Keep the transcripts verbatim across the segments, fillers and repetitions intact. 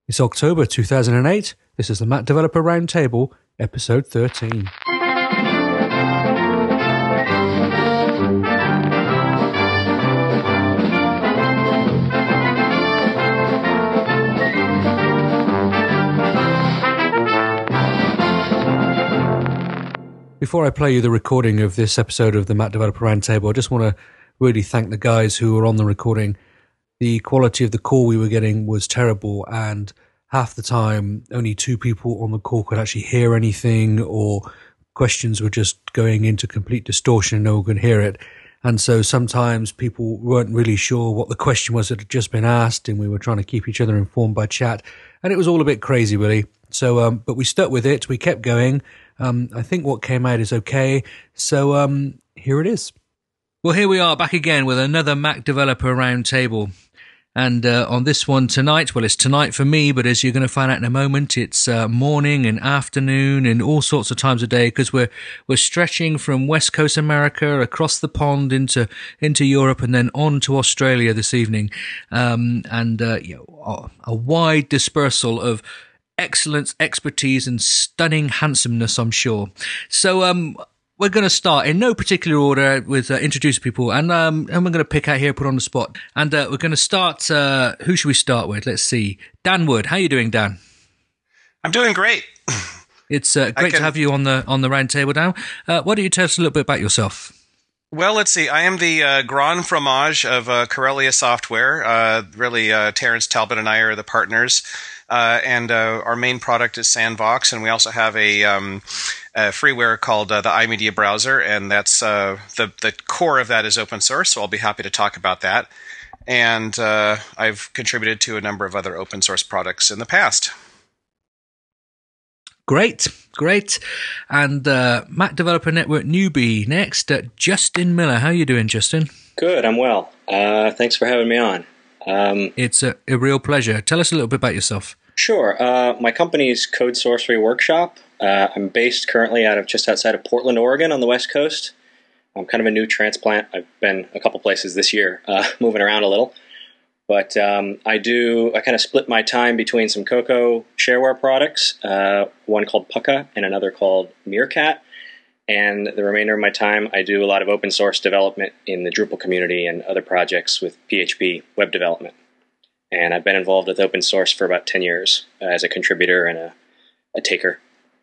It's October two thousand eight. This is the Mac Developer Roundtable, episode thirteen. Before I play you the recording of this episode of the Mac Developer Roundtable, I just want to really thank the guys who were on the recording. The quality of the call we were getting was terrible, and half the time only two people on the call could actually hear anything, or questions were just going into complete distortion and no one could hear it. And so sometimes people weren't really sure what the question was that had just been asked, and we were trying to keep each other informed by chat, and it was all a bit crazy, really. So, um, but we stuck with it. We kept going. Um, I think what came out is okay. So, um, here it is. Well, here we are back again with another Mac Developer Roundtable. And uh, on this one tonight, well, it's tonight for me, but as you're going to find out in a moment, it's uh, morning and afternoon and all sorts of times of day, because we're we're stretching from West Coast America across the pond into into Europe and then on to Australia this evening, um, and uh, you know, a, a wide dispersal of excellence, expertise, and stunning handsomeness, I'm sure. So, um. We're going to start in no particular order with uh, introducing people, and um, and we're going to pick out here, put on the spot, and uh, we're going to start. Uh, who should we start with? Let's see, Dan Wood. How are you doing, Dan? I'm doing great. It's uh, great can... to have you on the on the round table, Dan. Uh, why don't you tell us a little bit about yourself? Well, let's see. I am the uh, grand fromage of uh, Corellia Software. Uh, really, uh, Terrence Talbot and I are the partners. Uh, and uh, our main product is Sandbox, and we also have a, um, a freeware called uh, the iMedia Browser, and that's uh, the the core of that is open source. So I'll be happy to talk about that. And uh, I've contributed to a number of other open source products in the past. Great, great. And uh, Mac Developer Network newbie next. Uh, Justin Miller, how are you doing, Justin? Good, I'm well. Uh, thanks for having me on. Um, it's a, a real pleasure. Tell us a little bit about yourself. Sure. Uh, my company is Code Sorcery Workshop. Uh, I'm based currently out of just outside of Portland, Oregon on the West Coast. I'm kind of a new transplant. I've been a couple places this year, uh, moving around a little. But um, I do, I kind of split my time between some Cocoa shareware products, uh, one called Pucka and another called Meerkat. And the remainder of my time, I do a lot of open source development in the Drupal community and other projects with P H P web development. And I've been involved with open source for about ten years uh, as a contributor and a, a taker.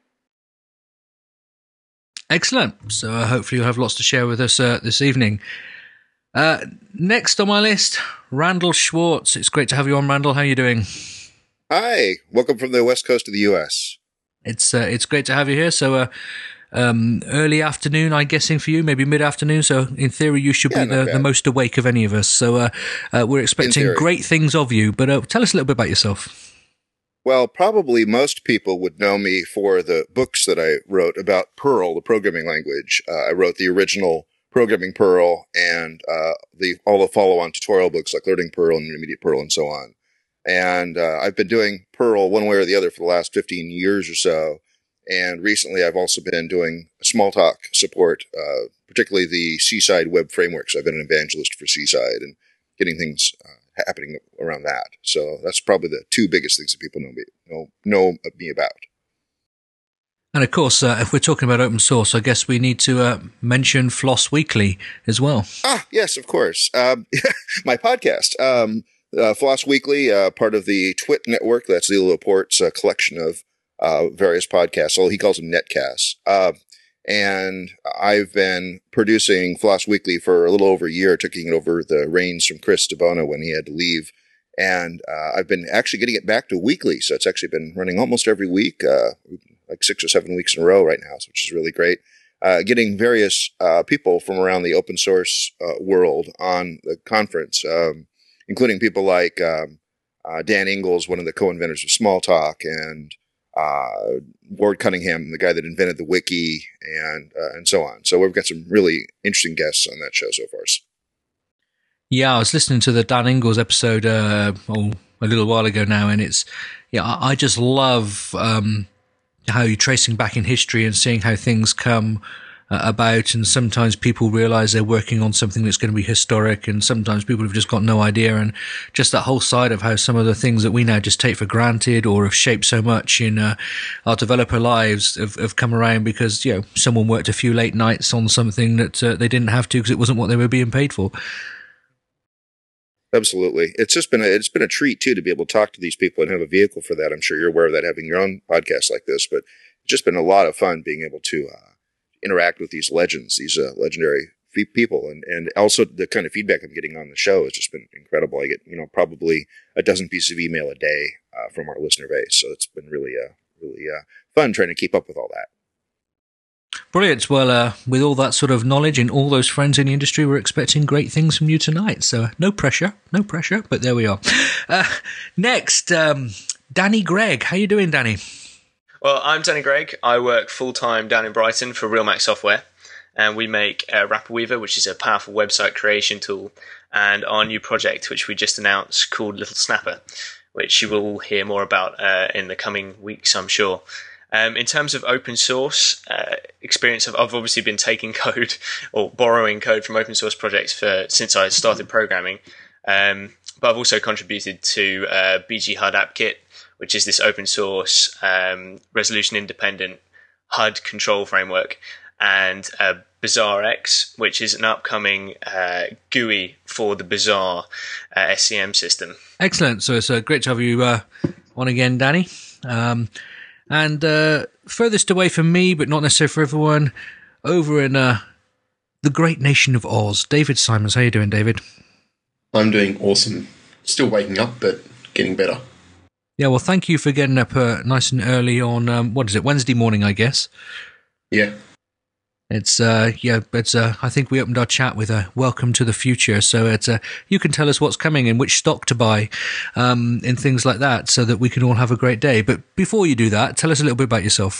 Excellent. So uh, hopefully you'll have lots to share with us uh, this evening. Uh, next on my list, Randall Schwartz. It's great to have you on, Randall. How are you doing? Hi. Welcome from the West Coast of the U S. It's uh, it's great to have you here. So uh, um, early afternoon, I'm guessing for you, maybe mid-afternoon. So in theory, you should yeah, be the, the most awake of any of us. So uh, uh, we're expecting great things of you. But uh, tell us a little bit about yourself. Well, probably most people would know me for the books that I wrote about Perl, the programming language. Uh, I wrote the original Programming Perl and uh, the all the follow-on tutorial books like Learning Perl and Intermediate Perl and so on. And uh, I've been doing Perl one way or the other for the last fifteen years or so. And recently I've also been doing Smalltalk support, uh, particularly the Seaside web frameworks. I've been an evangelist for Seaside and getting things uh, happening around that. So that's probably the two biggest things that people know me, know, know me about. And of course, uh, if we're talking about open source, I guess we need to uh, mention Floss Weekly as well. Ah, yes, of course. Um, my podcast, um, uh, Floss Weekly, uh, part of the Twit network. That's Leo Laporte's uh, collection of uh, various podcasts. Well, he calls them netcasts. Uh, and I've been producing Floss Weekly for a little over a year, taking over the reins from Chris DeBona when he had to leave. And uh, I've been actually getting it back to weekly. So it's actually been running almost every week. Uh, like six or seven weeks in a row right now, which is really great. Uh, getting various uh, people from around the open source uh, world on the conference, um, including people like um, uh, Dan Ingalls, one of the co-inventors of Smalltalk, and uh, Ward Cunningham, the guy that invented the wiki, and uh, and so on. So we've got some really interesting guests on that show so far. Yeah, I was listening to the Dan Ingalls episode uh, oh, a little while ago now, and it's yeah, I, I just love. Um, how you're tracing back in history and seeing how things come uh, about, and sometimes people realize they're working on something that's going to be historic, and sometimes people have just got no idea. And just that whole side of how some of the things that we now just take for granted or have shaped so much in uh, our developer lives have, have come around because, you know, someone worked a few late nights on something that uh, they didn't have to because it wasn't what they were being paid for. Absolutely. It's just been a, it's been a treat too to be able to talk to these people and have a vehicle for that. I'm sure you're aware of that, having your own podcast like this, but it's just been a lot of fun being able to uh, interact with these legends, these uh, legendary f- people. And, and also the kind of feedback I'm getting on the show has just been incredible. I get, you know, probably a dozen pieces of email a day uh, from our listener base. So it's been really, uh, really uh, fun trying to keep up with all that. Brilliant. Well, uh, with all that sort of knowledge and all those friends in the industry, we're expecting great things from you tonight. So no pressure, no pressure, but there we are. Uh, next, um, Danny Gregg. How you doing, Danny? Well, I'm Danny Gregg. I work full-time down in Brighton for RealMac Software, and we make uh, Rapper Weaver, which is a powerful website creation tool, and our new project, which we just announced, called Little Snapper, which you will hear more about uh, in the coming weeks, I'm sure. Um, in terms of open source uh, experience, I've, I've obviously been taking code or borrowing code from open source projects for since I started programming. Um, but I've also contributed to uh, B G H U D AppKit, which is this open source, um, resolution independent H U D control framework, and uh, BazaarX, which is an upcoming uh, G U I for the Bazaar uh, S C M system. Excellent. So it's uh, great to have you uh, on again, Danny. Um, And uh, furthest away from me, but not necessarily for everyone, over in uh, the great nation of Oz, David Simons. How you doing, David? I'm doing awesome. Still waking up, but getting better. Yeah, well, thank you for getting up uh, nice and early on, um, what is it, Wednesday morning, I guess? Yeah. It's, uh, yeah, it's, uh, I think we opened our chat with a welcome to the future. So it's, uh, you can tell us what's coming and which stock to buy, um, and things like that so that we can all have a great day. But before you do that, tell us a little bit about yourself.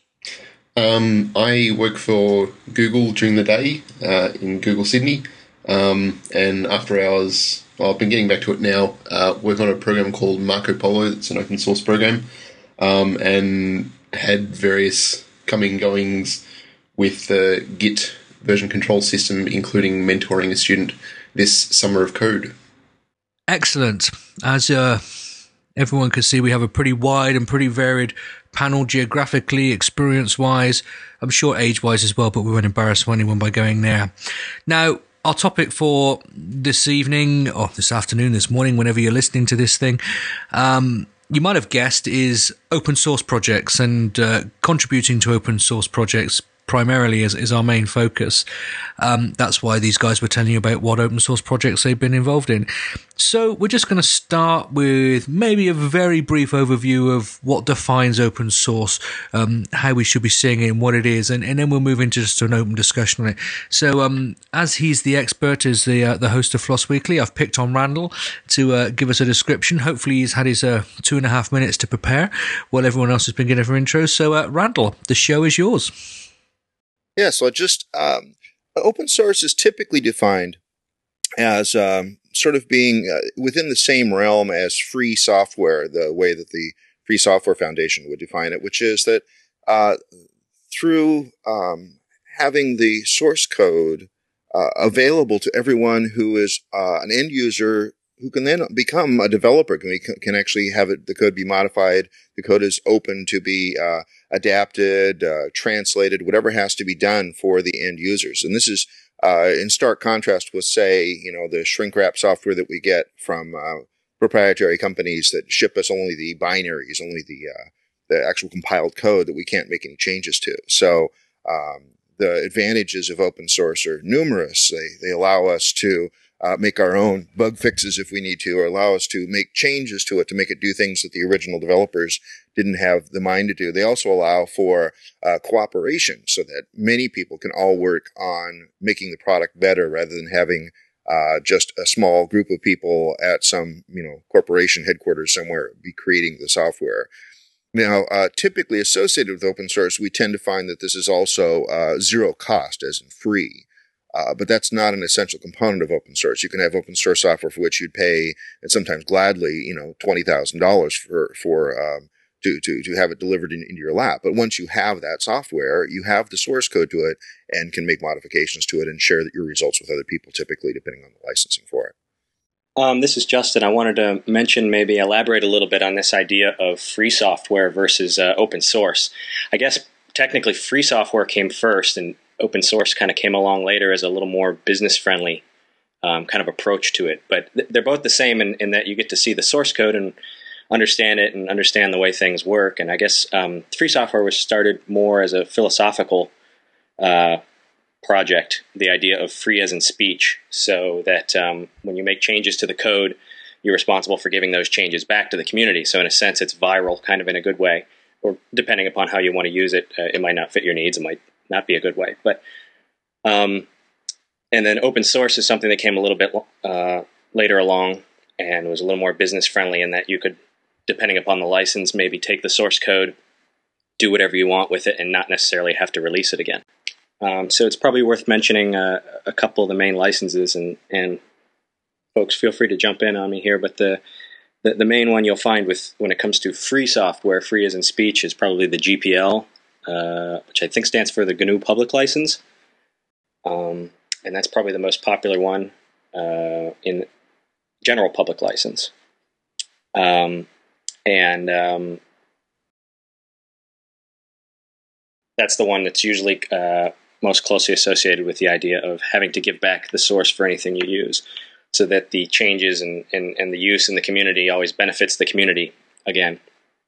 Um, I work for Google during the day, uh, in Google Sydney. Um, and after hours, well, I've been getting back to it now, uh, work on a program called Marco Polo. It's an open source program, um, and had various coming goings with the Git version control system, including mentoring a student this summer of code. Excellent. As uh, everyone can see, we have a pretty wide and pretty varied panel geographically, experience-wise, I'm sure age-wise as well, but we won't embarrass anyone by going there. Now, our topic for this evening, or this afternoon, this morning, whenever you're listening to this thing, um, you might have guessed, is open source projects and uh, contributing to open source projects primarily is, is our main focus. Um, that's why these guys were telling you about what open source projects they've been involved in. So we're just going to start with maybe a very brief overview of what defines open source, um, how we should be seeing it and what it is, and, and then we'll move into just an open discussion on it. So um, as he's the expert, as the uh, the host of Floss Weekly, I've picked on Randall to uh, give us a description. Hopefully he's had his uh, two and a half minutes to prepare while everyone else has been getting their intros. So uh, Randall, the show is yours. Yeah, so just um, open source is typically defined as um, sort of being uh, within the same realm as free software, the way that the Free Software Foundation would define it, which is that uh, through um, having the source code uh, available to everyone who is uh, an end user who can then become a developer, can, can actually have it, the code be modified. The code is open to be uh, adapted, uh, translated, whatever has to be done for the end users. And this is uh, in stark contrast with, say, you know, the shrink wrap software that we get from uh, proprietary companies that ship us only the binaries, only the uh, the actual compiled code that we can't make any changes to. So um, the advantages of open source are numerous. They they allow us to Uh, make our own bug fixes if we need to, or allow us to make changes to it to make it do things that the original developers didn't have the mind to do. They also allow for uh, cooperation so that many people can all work on making the product better rather than having uh, just a small group of people at some, you know, corporation headquarters somewhere be creating the software. Now, uh, typically associated with open source, we tend to find that this is also uh, zero cost, as in free. Uh, but that's not an essential component of open source. You can have open source software for which you'd pay, and sometimes gladly, you know, twenty thousand dollars for, for, um, to, to, to have it delivered in, into your lap. But once you have that software, you have the source code to it and can make modifications to it and share your results with other people, typically depending on the licensing for it. Um, this is Justin. I wanted to mention, maybe elaborate a little bit on this idea of free software versus uh, open source. I guess technically free software came first and open source kind of came along later as a little more business-friendly um, kind of approach to it. But th- they're both the same in, in that you get to see the source code and understand it and understand the way things work. And I guess um, free software was started more as a philosophical uh, project, the idea of free as in speech, so that um, when you make changes to the code, you're responsible for giving those changes back to the community. So in a sense, it's viral kind of in a good way, or depending upon how you want to use it, uh, it might not fit your needs. It might not be a good way. But um, and then open source is something that came a little bit uh, later along and was a little more business friendly in that you could, depending upon the license, maybe take the source code, do whatever you want with it, and not necessarily have to release it again. Um, so it's probably worth mentioning uh, a couple of the main licenses, and, and folks, feel free to jump in on me here. But the, the the main one you'll find with when it comes to free software, free as in speech, is probably the G P L, uh, which I think stands for the G N U Public License, um, and that's probably the most popular one uh, in general public license. Um, and um, that's the one that's usually uh, most closely associated with the idea of having to give back the source for anything you use, so that the changes and, and, and the use in the community always benefits the community again.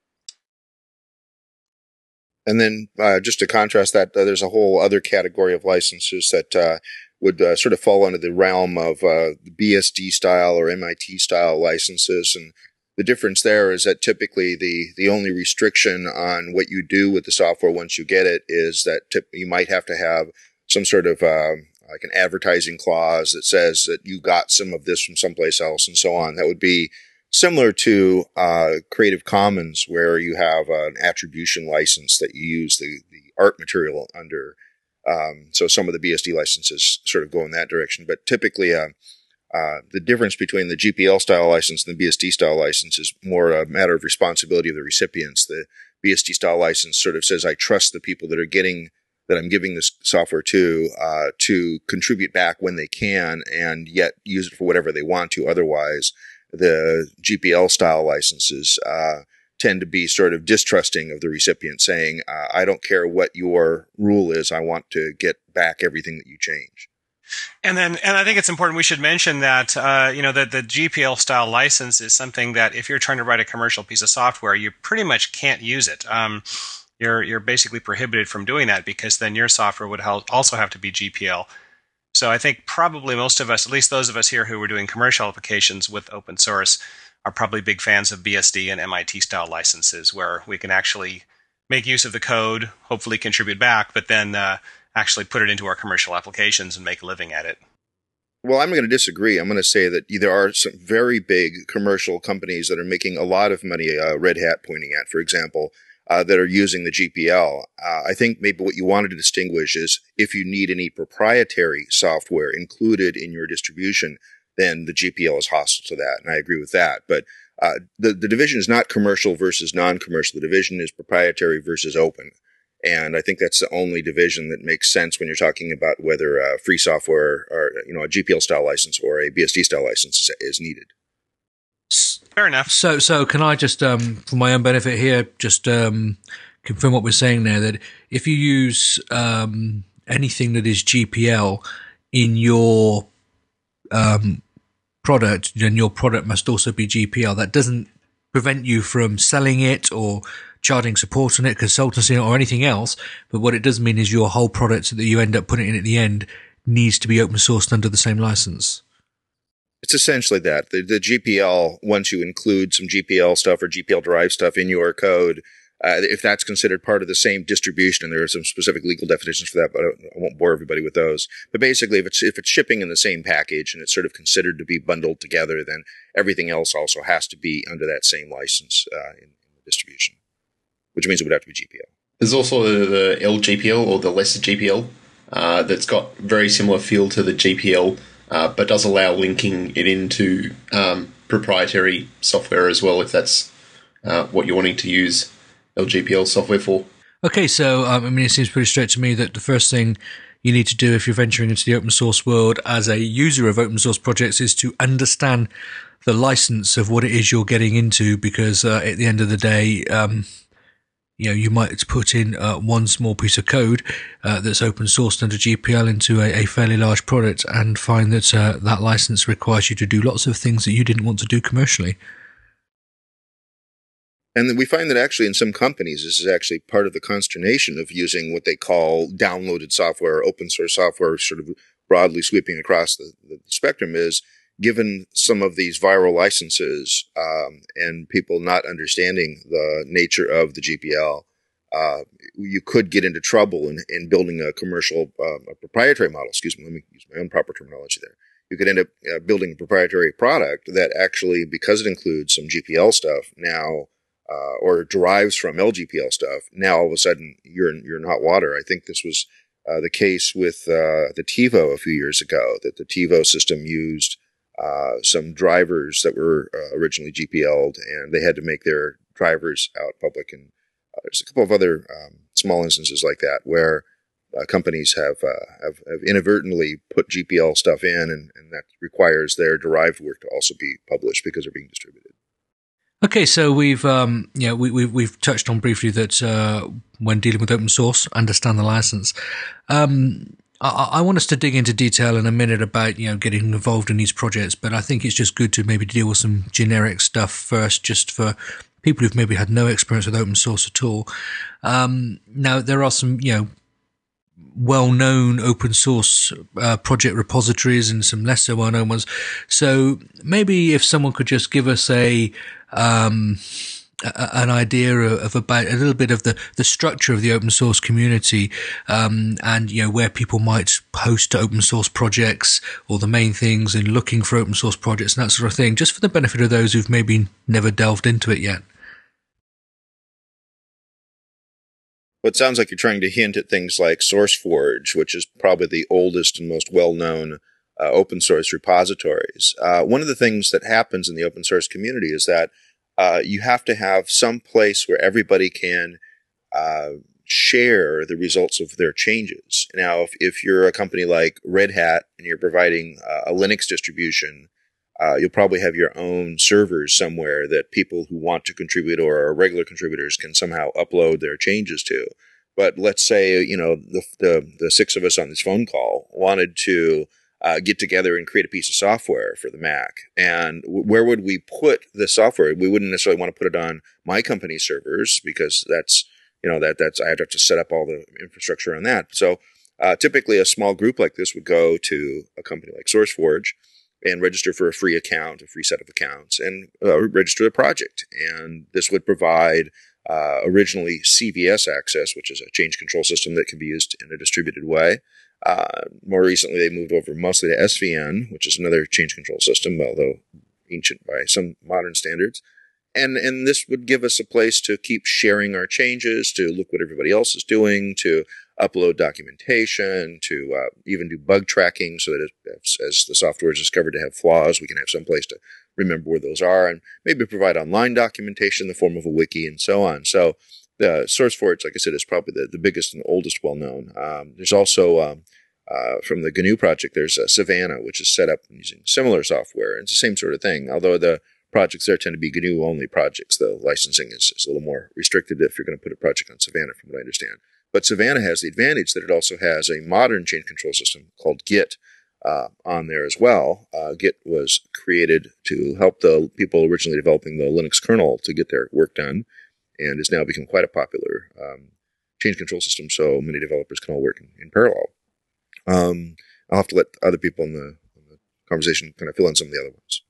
And then uh, just to contrast that, uh, there's a whole other category of licenses that uh, would uh, sort of fall under the realm of uh, B S D style or M I T style licenses. And the difference there is that typically the, the only restriction on what you do with the software once you get it is that tip, you might have to have some sort of uh, like an advertising clause that says that you got some of this from someplace else and so on. That would be similar to uh, Creative Commons, where you have uh, an attribution license that you use the, the art material under. Um, so some of the B S D licenses sort of go in that direction. But typically, uh, uh, the difference between the G P L style license and the B S D style license is more a matter of responsibility of the recipients. The B S D style license sort of says, I trust the people that are getting, that I'm giving this software to, uh, to contribute back when they can and yet use it for whatever they want to otherwise. The G P L style licenses uh, tend to be sort of distrusting of the recipient, saying, uh, I don't care what your rule is, I want to get back everything that you change. And then, and I think it's important we should mention that, uh, you know, that the G P L style license is something that if you're trying to write a commercial piece of software, you pretty much can't use it. Um, you're, you're basically prohibited from doing that because then your software would also have to be G P L. So I think probably most of us, at least those of us here who were doing commercial applications with open source, are probably big fans of B S D and M I T style licenses where we can actually make use of the code, hopefully contribute back, but then uh, actually put it into our commercial applications and make a living at it. Well, I'm going to disagree. I'm going to say that there are some very big commercial companies that are making a lot of money, uh, Red Hat pointing at, for example, Uh, that are using the G P L. Uh, I think maybe what you wanted to distinguish is if you need any proprietary software included in your distribution, then the G P L is hostile to that, and I agree with that. But uh, the, the division is not commercial versus non-commercial. The division is proprietary versus open. And I think that's the only division that makes sense when you're talking about whether uh, free software or, you know, a G P L style license or a B S D style license is, is needed. Fair enough. So, so can I just, um, for my own benefit here, just um, confirm what we're saying there, that if you use um, anything that is G P L in your um, product, then your product must also be G P L. That doesn't prevent you from selling it or charging support on it, consultancy or anything else. But what it does mean is your whole product that you end up putting in at the end needs to be open sourced under the same license. It's essentially that. The, the G P L, once you include some G P L stuff or G P L-derived stuff in your code, uh, if that's considered part of the same distribution, and there are some specific legal definitions for that, but I won't bore everybody with those. But basically, if it's if it's shipping in the same package and it's sort of considered to be bundled together, then everything else also has to be under that same license uh, in, in the distribution, which means it would have to be G P L. There's also the L G P L or the lesser G P L uh, that's got very similar feel to the G P L. Uh, but does allow linking it into um, proprietary software as well, if that's uh, what you're wanting to use. L G P L software for. Okay, so um, I mean, it seems pretty straight to me that the first thing you need to do if you're venturing into the open source world as a user of open source projects is to understand the license of what it is you're getting into, because uh, at the end of the day, um, you know, you might put in uh, one small piece of code uh, that's open sourced under G P L into a, a fairly large product and find that uh, that license requires you to do lots of things that you didn't want to do commercially. And we find that actually in some companies, this is actually part of the consternation of using what they call downloaded software or open source software, sort of broadly sweeping across the, the spectrum, is given some of these viral licenses um, and people not understanding the nature of the G P L, uh, you could get into trouble in, in building a commercial, uh, a proprietary model. Excuse me, let me use my own proper terminology there. You could end up uh, building a proprietary product that actually, because it includes some G P L stuff now, Uh, or derives from L G P L stuff, now all of a sudden you're in, you're in hot water. I think this was uh, the case with uh, the TiVo a few years ago, that the TiVo system used uh, some drivers that were uh, originally G P L'd, and they had to make their drivers out public. And uh, there's a couple of other um, small instances like that where uh, companies have, uh, have have inadvertently put G P L stuff in, and, and that requires their derived work to also be published because they're being distributed. Okay, so we've um, yeah we, we've we've touched on briefly that uh, when dealing with open source, understand the license. Um, I, I want us to dig into detail in a minute about you know getting involved in these projects, but I think it's just good to maybe deal with some generic stuff first, just for people who've maybe had no experience with open source at all. Um, now there are some you know well-known open source uh, project repositories and some lesser well-known ones. So maybe if someone could just give us a um, a, an idea of about a little bit of the, the structure of the open source community, um, and you know where people might host open source projects or the main things and looking for open source projects and that sort of thing, just for the benefit of those who've maybe never delved into it yet. Well, it sounds like you're trying to hint at things like SourceForge, which is probably the oldest and most well-known uh, open source repositories. Uh, one of the things that happens in the open source community is that uh, you have to have some place where everybody can uh, share the results of their changes. Now, if, if you're a company like Red Hat and you're providing uh, a Linux distribution, Uh, you'll probably have your own servers somewhere that people who want to contribute or are regular contributors can somehow upload their changes to. But let's say, you know, the the, the six of us on this phone call wanted to uh, get together and create a piece of software for the Mac. And w- where would we put the software? We wouldn't necessarily want to put it on my company's servers because that's, you know, that that's I have to set up all the infrastructure on that. So uh, typically a small group like this would go to a company like SourceForge and register for a free account, a free set of accounts, and uh, register the project. And this would provide uh, originally C V S access, which is a change control system that can be used in a distributed way. Uh, more recently, they moved over mostly to S V N, which is another change control system, although ancient by some modern standards. And and this would give us a place to keep sharing our changes, to look what everybody else is doing, to upload documentation, to uh, even do bug tracking so that as, as the software is discovered to have flaws, we can have some place to remember where those are, and maybe provide online documentation in the form of a wiki and so on. So the SourceForge, like I said, is probably the, the biggest and oldest well-known. Um, there's also, um, uh, from the G N U project, there's uh, Savannah, which is set up using similar software. And it's the same sort of thing, although the projects there tend to be G N U-only projects. The licensing is, is a little more restricted if you're going to put a project on Savannah, from what I understand. But Savannah has the advantage that it also has a modern change control system called Git uh, on there as well. Uh, Git was created to help the people originally developing the Linux kernel to get their work done, and has now become quite a popular um, change control system, so many developers can all work in, in parallel. Um, I'll have to let other people in the, in the conversation kind of fill in some of the other ones.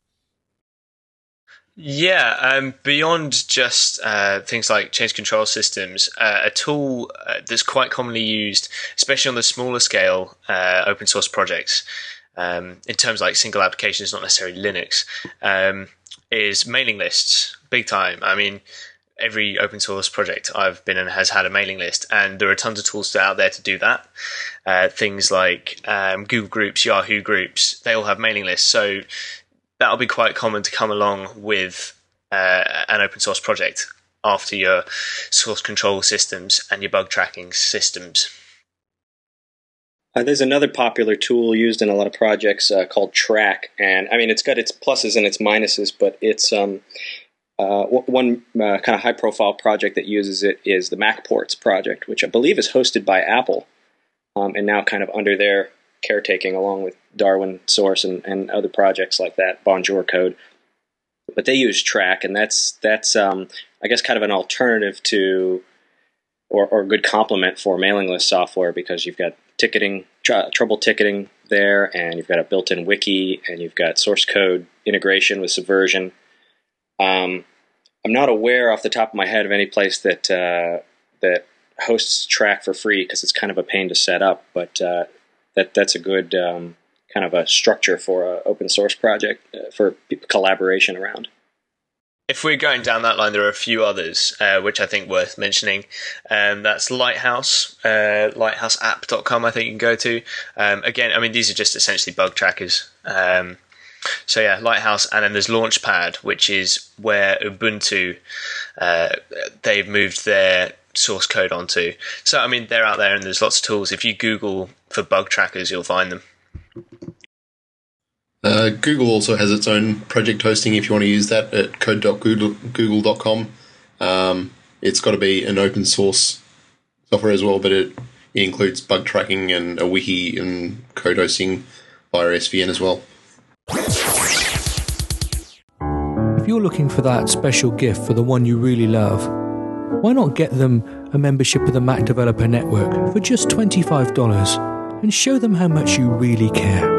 Yeah, um, beyond just uh, things like change control systems, uh, a tool uh, that's quite commonly used, especially on the smaller scale uh, open source projects, um, in terms of like single applications, not necessarily Linux, um, is mailing lists, big time. I mean, every open source project I've been in has had a mailing list, and there are tons of tools out there to do that. Uh, things like um, Google Groups, Yahoo Groups, they all have mailing lists. So that'll be quite common to come along with uh, an open source project. after your source control systems and your bug tracking systems. Uh, there's another popular tool used in a lot of projects uh, called Track, and I mean it's got its pluses and its minuses, but it's um, uh, one uh, kind of high-profile project that uses it is the MacPorts project, which I believe is hosted by Apple, um, and now kind of under their caretaking, along with Darwin Source and, and other projects like that, Bonjour Code. But they use Track, and that's that's um, I guess kind of an alternative to, or, or a good complement for mailing list software, because you've got ticketing, tr- trouble ticketing there, and you've got a built-in wiki, and you've got source code integration with Subversion. Um, I'm not aware off the top of my head of any place that uh, that hosts Track for free, because it's kind of a pain to set up, but uh, that that's a good um, kind of a structure for an open source project uh, for collaboration around. If we're going down that line, there are a few others uh, which I think worth mentioning. Um, that's Lighthouse, uh, lighthouse app dot com, I think you can go to. Um, again, I mean, these are just essentially bug trackers. Um, so yeah, Lighthouse, and then there's Launchpad, which is where Ubuntu, uh, they've moved their source code onto. So, I mean, they're out there and there's lots of tools. If you Google for bug trackers, you'll find them. Uh, Google also has its own project hosting if you want to use that at code dot google dot com. Um, it's got to be an open source software as well, but it, it includes bug tracking and a wiki and code hosting via S V N as well. If you're looking for that special gift for the one you really love, why not get them a membership of the Mac Developer Network for just twenty-five dollars and show them how much you really care?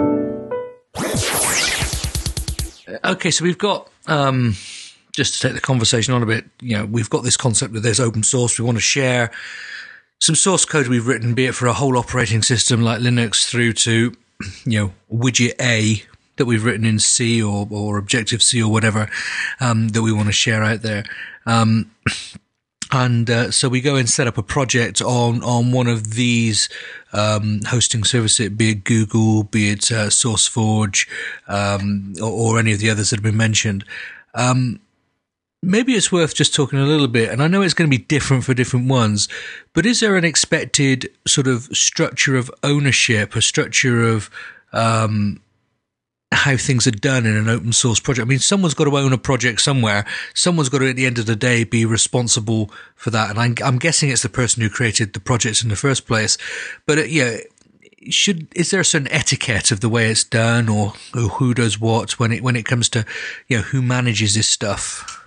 Okay, so we've got, um, just to take the conversation on a bit, you know, we've got this concept that there's open source. We want to share some source code we've written, be it for a whole operating system like Linux through to, you know, widget A that we've written in C or, or Objective-C or whatever, um, that we want to share out there. Um, And uh, so we go and set up a project on, on one of these um, hosting services, be it Google, be it uh, SourceForge, um, or, or any of the others that have been mentioned. Um, maybe it's worth just talking a little bit, and I know it's going to be different for different ones, but is there an expected sort of structure of ownership, a structure of um how things are done in an open source project? I mean, someone's got to own a project somewhere. Someone's got to, at the end of the day, be responsible for that. And I'm, I'm guessing it's the person who created the projects in the first place. But uh, yeah, should is there a certain etiquette of the way it's done, or, or who does what when it when it comes to, you know, who manages this stuff?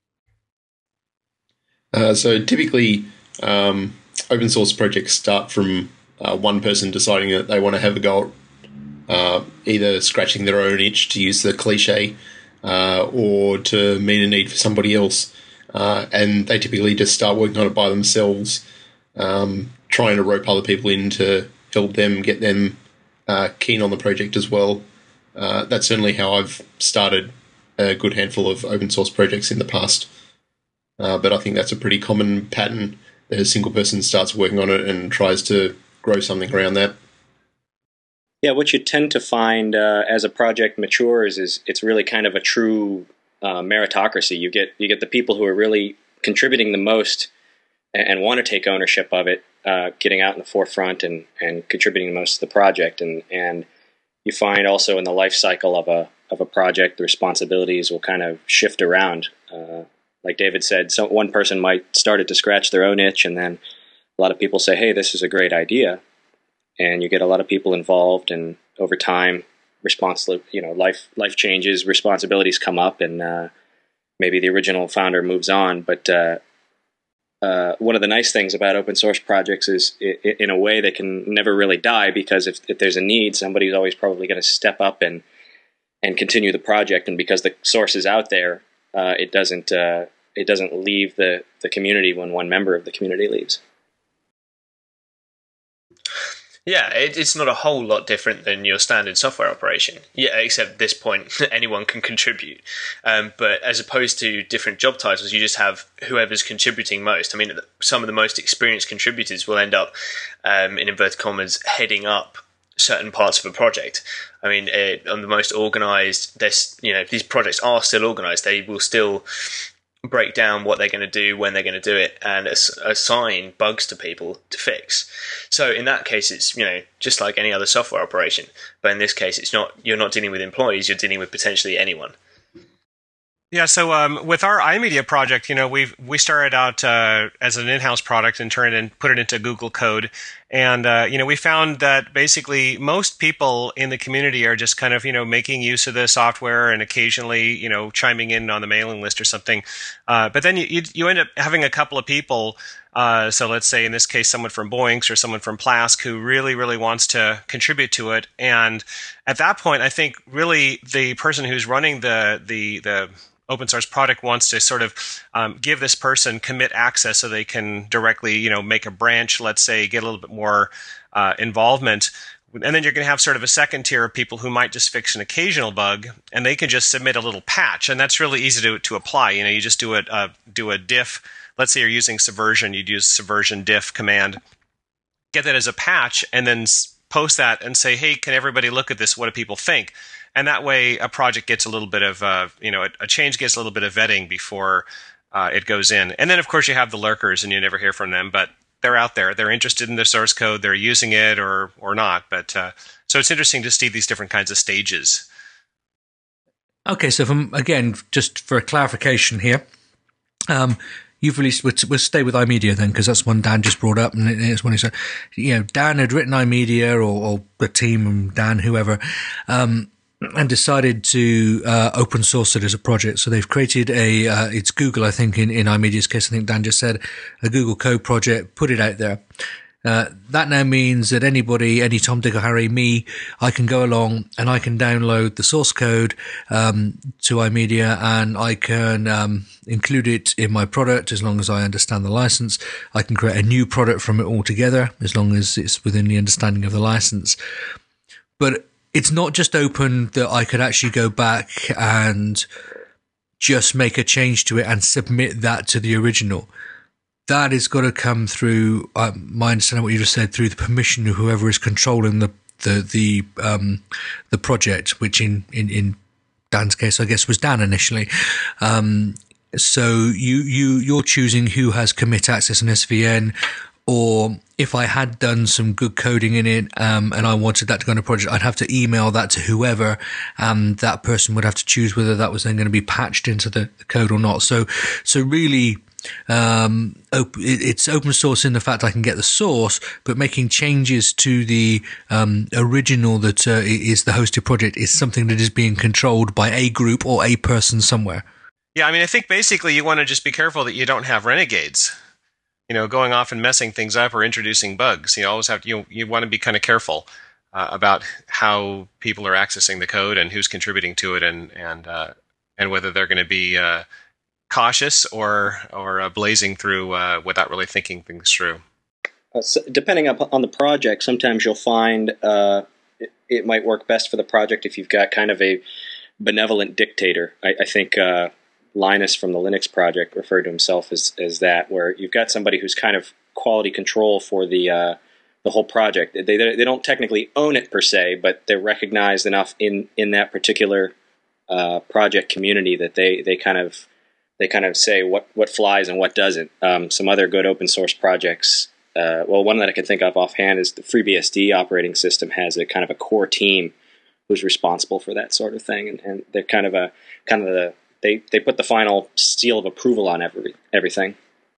Uh, so typically, um, open source projects start from uh, one person deciding that they want to have a go at Uh, either scratching their own itch, to use the cliche, uh, or to meet a need for somebody else. Uh, and they typically just start working on it by themselves, um, trying to rope other people in to help them, get them uh, keen on the project as well. Uh, that's certainly how I've started a good handful of open source projects in the past. Uh, but I think that's a pretty common pattern, that a single person starts working on it and tries to grow something around that. Yeah, what you tend to find uh, as a project matures is it's really kind of a true uh, meritocracy. You get you get the people who are really contributing the most and, and want to take ownership of it, uh, getting out in the forefront and, and contributing the most to the project. And and you find also in the life cycle of a of a project, the responsibilities will kind of shift around. Uh, like David said, so one person might start it to scratch their own itch, and then a lot of people say, "Hey, this is a great idea." And you get a lot of people involved, and over time, response, you know, life life changes, responsibilities come up, and uh, maybe the original founder moves on. But uh, uh, one of the nice things about open source projects is, it, in a way, they can never really die, because if, if there's a need, somebody's always probably going to step up and and continue the project. And because the source is out there, uh, it doesn't uh, it doesn't leave the the community when one member of the community leaves. Yeah, it, it's not a whole lot different than your standard software operation. Yeah, except at this point, anyone can contribute. Um, but as opposed to different job titles, you just have whoever's contributing most. I mean, some of the most experienced contributors will end up, um, in inverted commas, heading up certain parts of a project. I mean, it, on the most organized, there's, you know, these projects are still organized. They will still break down what they're going to do, when they're going to do it, and ass- assign bugs to people to fix. So in that case, it's, you know, just like any other software operation. But in this case, it's not. You're not dealing with employees. You're dealing with potentially anyone. Yeah, so um, with our iMedia project, you know, we we started out uh, as an in-house product and turned it and put it into Google Code, and uh, you know, we found that basically most people in the community are just kind of, you know, making use of the software and occasionally, you know, chiming in on the mailing list or something. Uh, but then you, you you end up having a couple of people. Uh, so let's say in this case, someone from Boinx or someone from Plask who really, really wants to contribute to it, and at that point, I think really the person who's running the the the open source product wants to sort of um, give this person commit access so they can directly, you know, make a branch, let's say, get a little bit more uh, involvement. And then you're going to have sort of a second tier of people who might just fix an occasional bug, and they can just submit a little patch, and that's really easy to to apply. You know, you just do a uh, do a diff. Let's say you're using Subversion, you'd use Subversion diff command, get that as a patch, and then post that and say, hey, can everybody look at this? What do people think? And that way, a project gets a little bit of, uh, you know, a, a change gets a little bit of vetting before uh, it goes in. And then, of course, you have the lurkers, and you never hear from them, but they're out there. They're interested in the source code. They're using it or or not. But uh, so it's interesting to see these different kinds of stages. Okay, so from again, just for a clarification here, um, you've released. We'll, we'll stay with iMedia then, because that's one Dan just brought up, and it's when he said, you know, Dan had written iMedia, or, or the team, and Dan, whoever. Um, and decided to uh, open source it as a project. So they've created a, uh, it's Google, I think, in, in iMedia's case, I think Dan just said, a Google Code project, put it out there. Uh, that now means that anybody, any Tom, Dick, or Harry, me, I can go along and I can download the source code um, to iMedia, and I can um, include it in my product as long as I understand the license. I can create a new product from it altogether as long as it's within the understanding of the license. But it's not just open that I could actually go back and just make a change to it and submit that to the original. That has got to come through, uh, my understanding of what you just said, through the permission of whoever is controlling the the the um, the project, which in, in, in Dan's case, I guess, was Dan initially. Um, so you, you, you're choosing who has commit access and S V N, or if I had done some good coding in it um, and I wanted that to go on a project, I'd have to email that to whoever, and that person would have to choose whether that was then going to be patched into the code or not. So, so really, um, op- it's open source in the fact I can get the source, but making changes to the um, original that uh, is the hosted project is something that is being controlled by a group or a person somewhere. Yeah, I mean, I think basically you want to just be careful that you don't have renegades, you know, going off and messing things up or introducing bugs. You always have to, you, you want to be kind of careful uh, about how people are accessing the code and who's contributing to it, and and uh, and whether they're going to be uh, cautious or or uh, blazing through uh, without really thinking things through. Uh, so depending on the project, sometimes you'll find uh, it, it might work best for the project if you've got kind of a benevolent dictator. I, I think uh, Linus from the Linux project referred to himself as, as that, where you've got somebody who's kind of quality control for the uh, the whole project. They they don't technically own it per se, but they're recognized enough in, in that particular uh, project community that they, they kind of they kind of say what, what flies and what doesn't. Um, some other good open source projects. Uh, well, one that I can think of offhand is the FreeBSD operating system has a kind of a core team who's responsible for that sort of thing, and, and they're kind of a kind of the They they put the final seal of approval on every everything.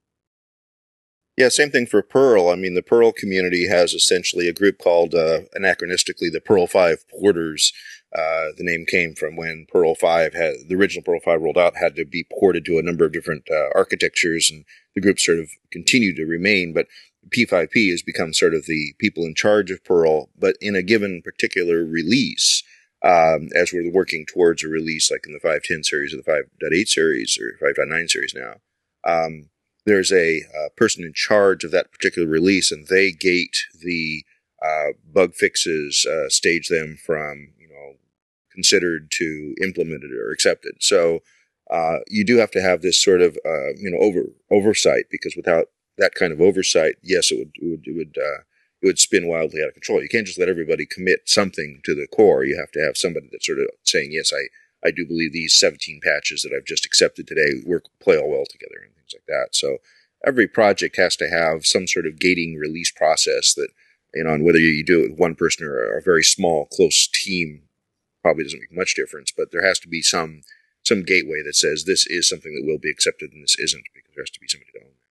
Yeah, same thing for Perl. I mean, the Perl community has essentially a group called, uh, anachronistically, the Perl five porters. Uh, the name came from when Perl five had, the original Perl five rolled out, had to be ported to a number of different uh, architectures, and the group sort of continued to remain. But P five P has become sort of the people in charge of Perl, but in a given particular release. Um, as we're working towards a release like in the five ten series or the five point eight series or five point nine series now, um, there's a uh, person in charge of that particular release, and they gate the uh, bug fixes, uh, stage them from, you know, considered to implemented or accepted. So uh, you do have to have this sort of, uh, you know, over oversight, because without that kind of oversight, yes, it would, it would, it would uh, it would spin wildly out of control. You can't just let everybody commit something to the core. You have to have somebody that's sort of saying, yes, I, I do believe these seventeen patches that I've just accepted today work play all well together and things like that. So every project has to have some sort of gating release process that, you know, and whether you do it with one person or a very small, close team probably doesn't make much difference, but there has to be some some gateway that says this is something that will be accepted and this isn't, because there has to be somebody to own it.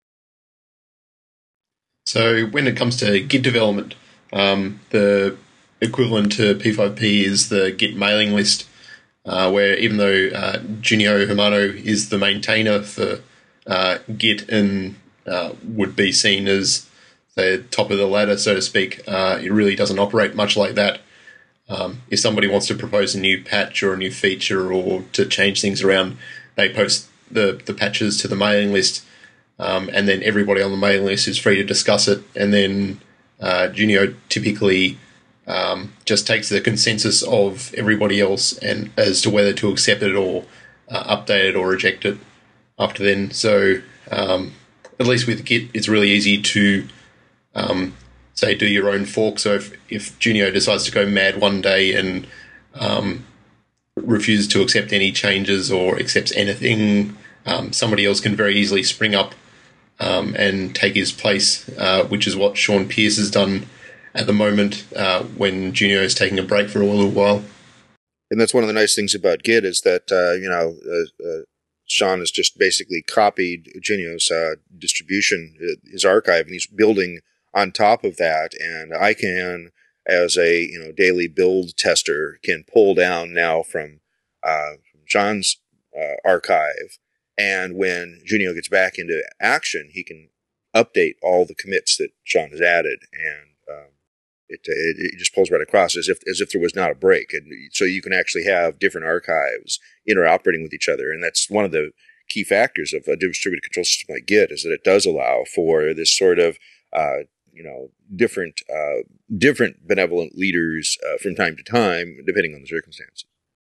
So when it comes to Git development, um, the equivalent to P five P is the Git mailing list, uh, where even though uh, Junio Hamano is the maintainer for uh, Git and uh, would be seen as the top of the ladder, so to speak, uh, it really doesn't operate much like that. Um, if somebody wants to propose a new patch or a new feature or to change things around, they post the, the patches to the mailing list, um, and then everybody on the mailing list is free to discuss it. And then uh, Junio typically um, just takes the consensus of everybody else and as to whether to accept it or uh, update it or reject it after then. So um, at least with Git, it's really easy to um, say do your own fork. So if, if Junio decides to go mad one day and um, refuses to accept any changes or accepts anything, um, somebody else can very easily spring up um, and take his place, uh, which is what Sean Pierce has done at the moment uh, when Junio is taking a break for a little while. And that's one of the nice things about Git is that, uh, you know, uh, uh, Sean has just basically copied Junio's uh, distribution, his archive, and he's building on top of that. And I can, as a you know daily build tester, can pull down now from, uh, from Sean's uh, archive. And when Junio gets back into action, he can update all the commits that Sean has added, and um, it, it it just pulls right across as if as if there was not a break. And so you can actually have different archives interoperating with each other, and that's one of the key factors of a distributed control system like Git, is that it does allow for this sort of uh, you know different uh, different benevolent leaders uh, from time to time, depending on the circumstances.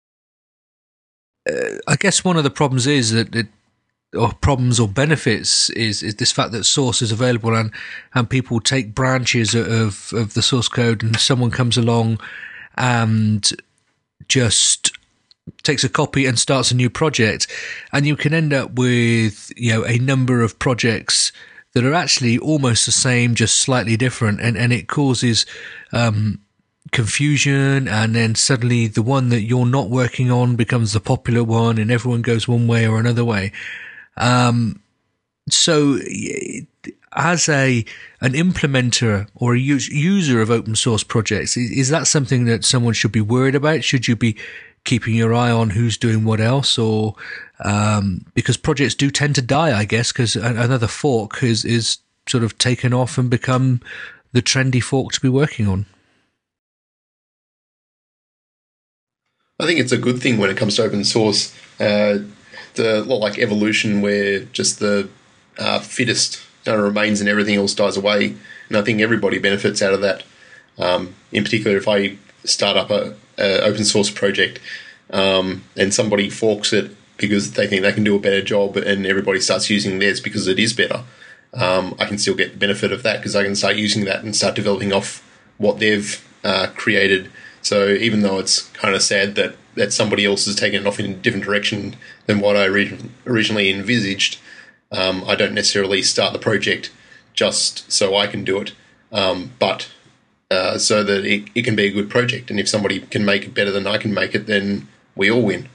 Uh, I guess one of the problems is that it, or problems or benefits is is this fact that source is available, and and people take branches of of the source code, and someone comes along and just takes a copy and starts a new project, and you can end up with you know a number of projects that are actually almost the same, just slightly different, and and it causes um confusion, and then suddenly the one that you're not working on becomes the popular one, and everyone goes one way or another way. Um, so as a an implementer or a use, user of open source projects, is, is that something that someone should be worried about? Should you be keeping your eye on who's doing what else? Or um, because projects do tend to die, I guess, because another fork is, is sort of taken off and become the trendy fork to be working on. I think it's a good thing when it comes to open source. Uh, the lot like evolution, where just the uh, fittest kind of remains and everything else dies away, and I think everybody benefits out of that. Um, in particular, if I start up a, a open source project um, and somebody forks it because they think they can do a better job, and everybody starts using theirs because it is better, um, I can still get the benefit of that because I can start using that and start developing off what they've uh, created. So even though it's kind of sad that, that somebody else has taken it off in a different direction than what I re- originally envisaged, um, I don't necessarily start the project just so I can do it, um, but uh, so that it, it can be a good project. And if somebody can make it better than I can make it, then we all win.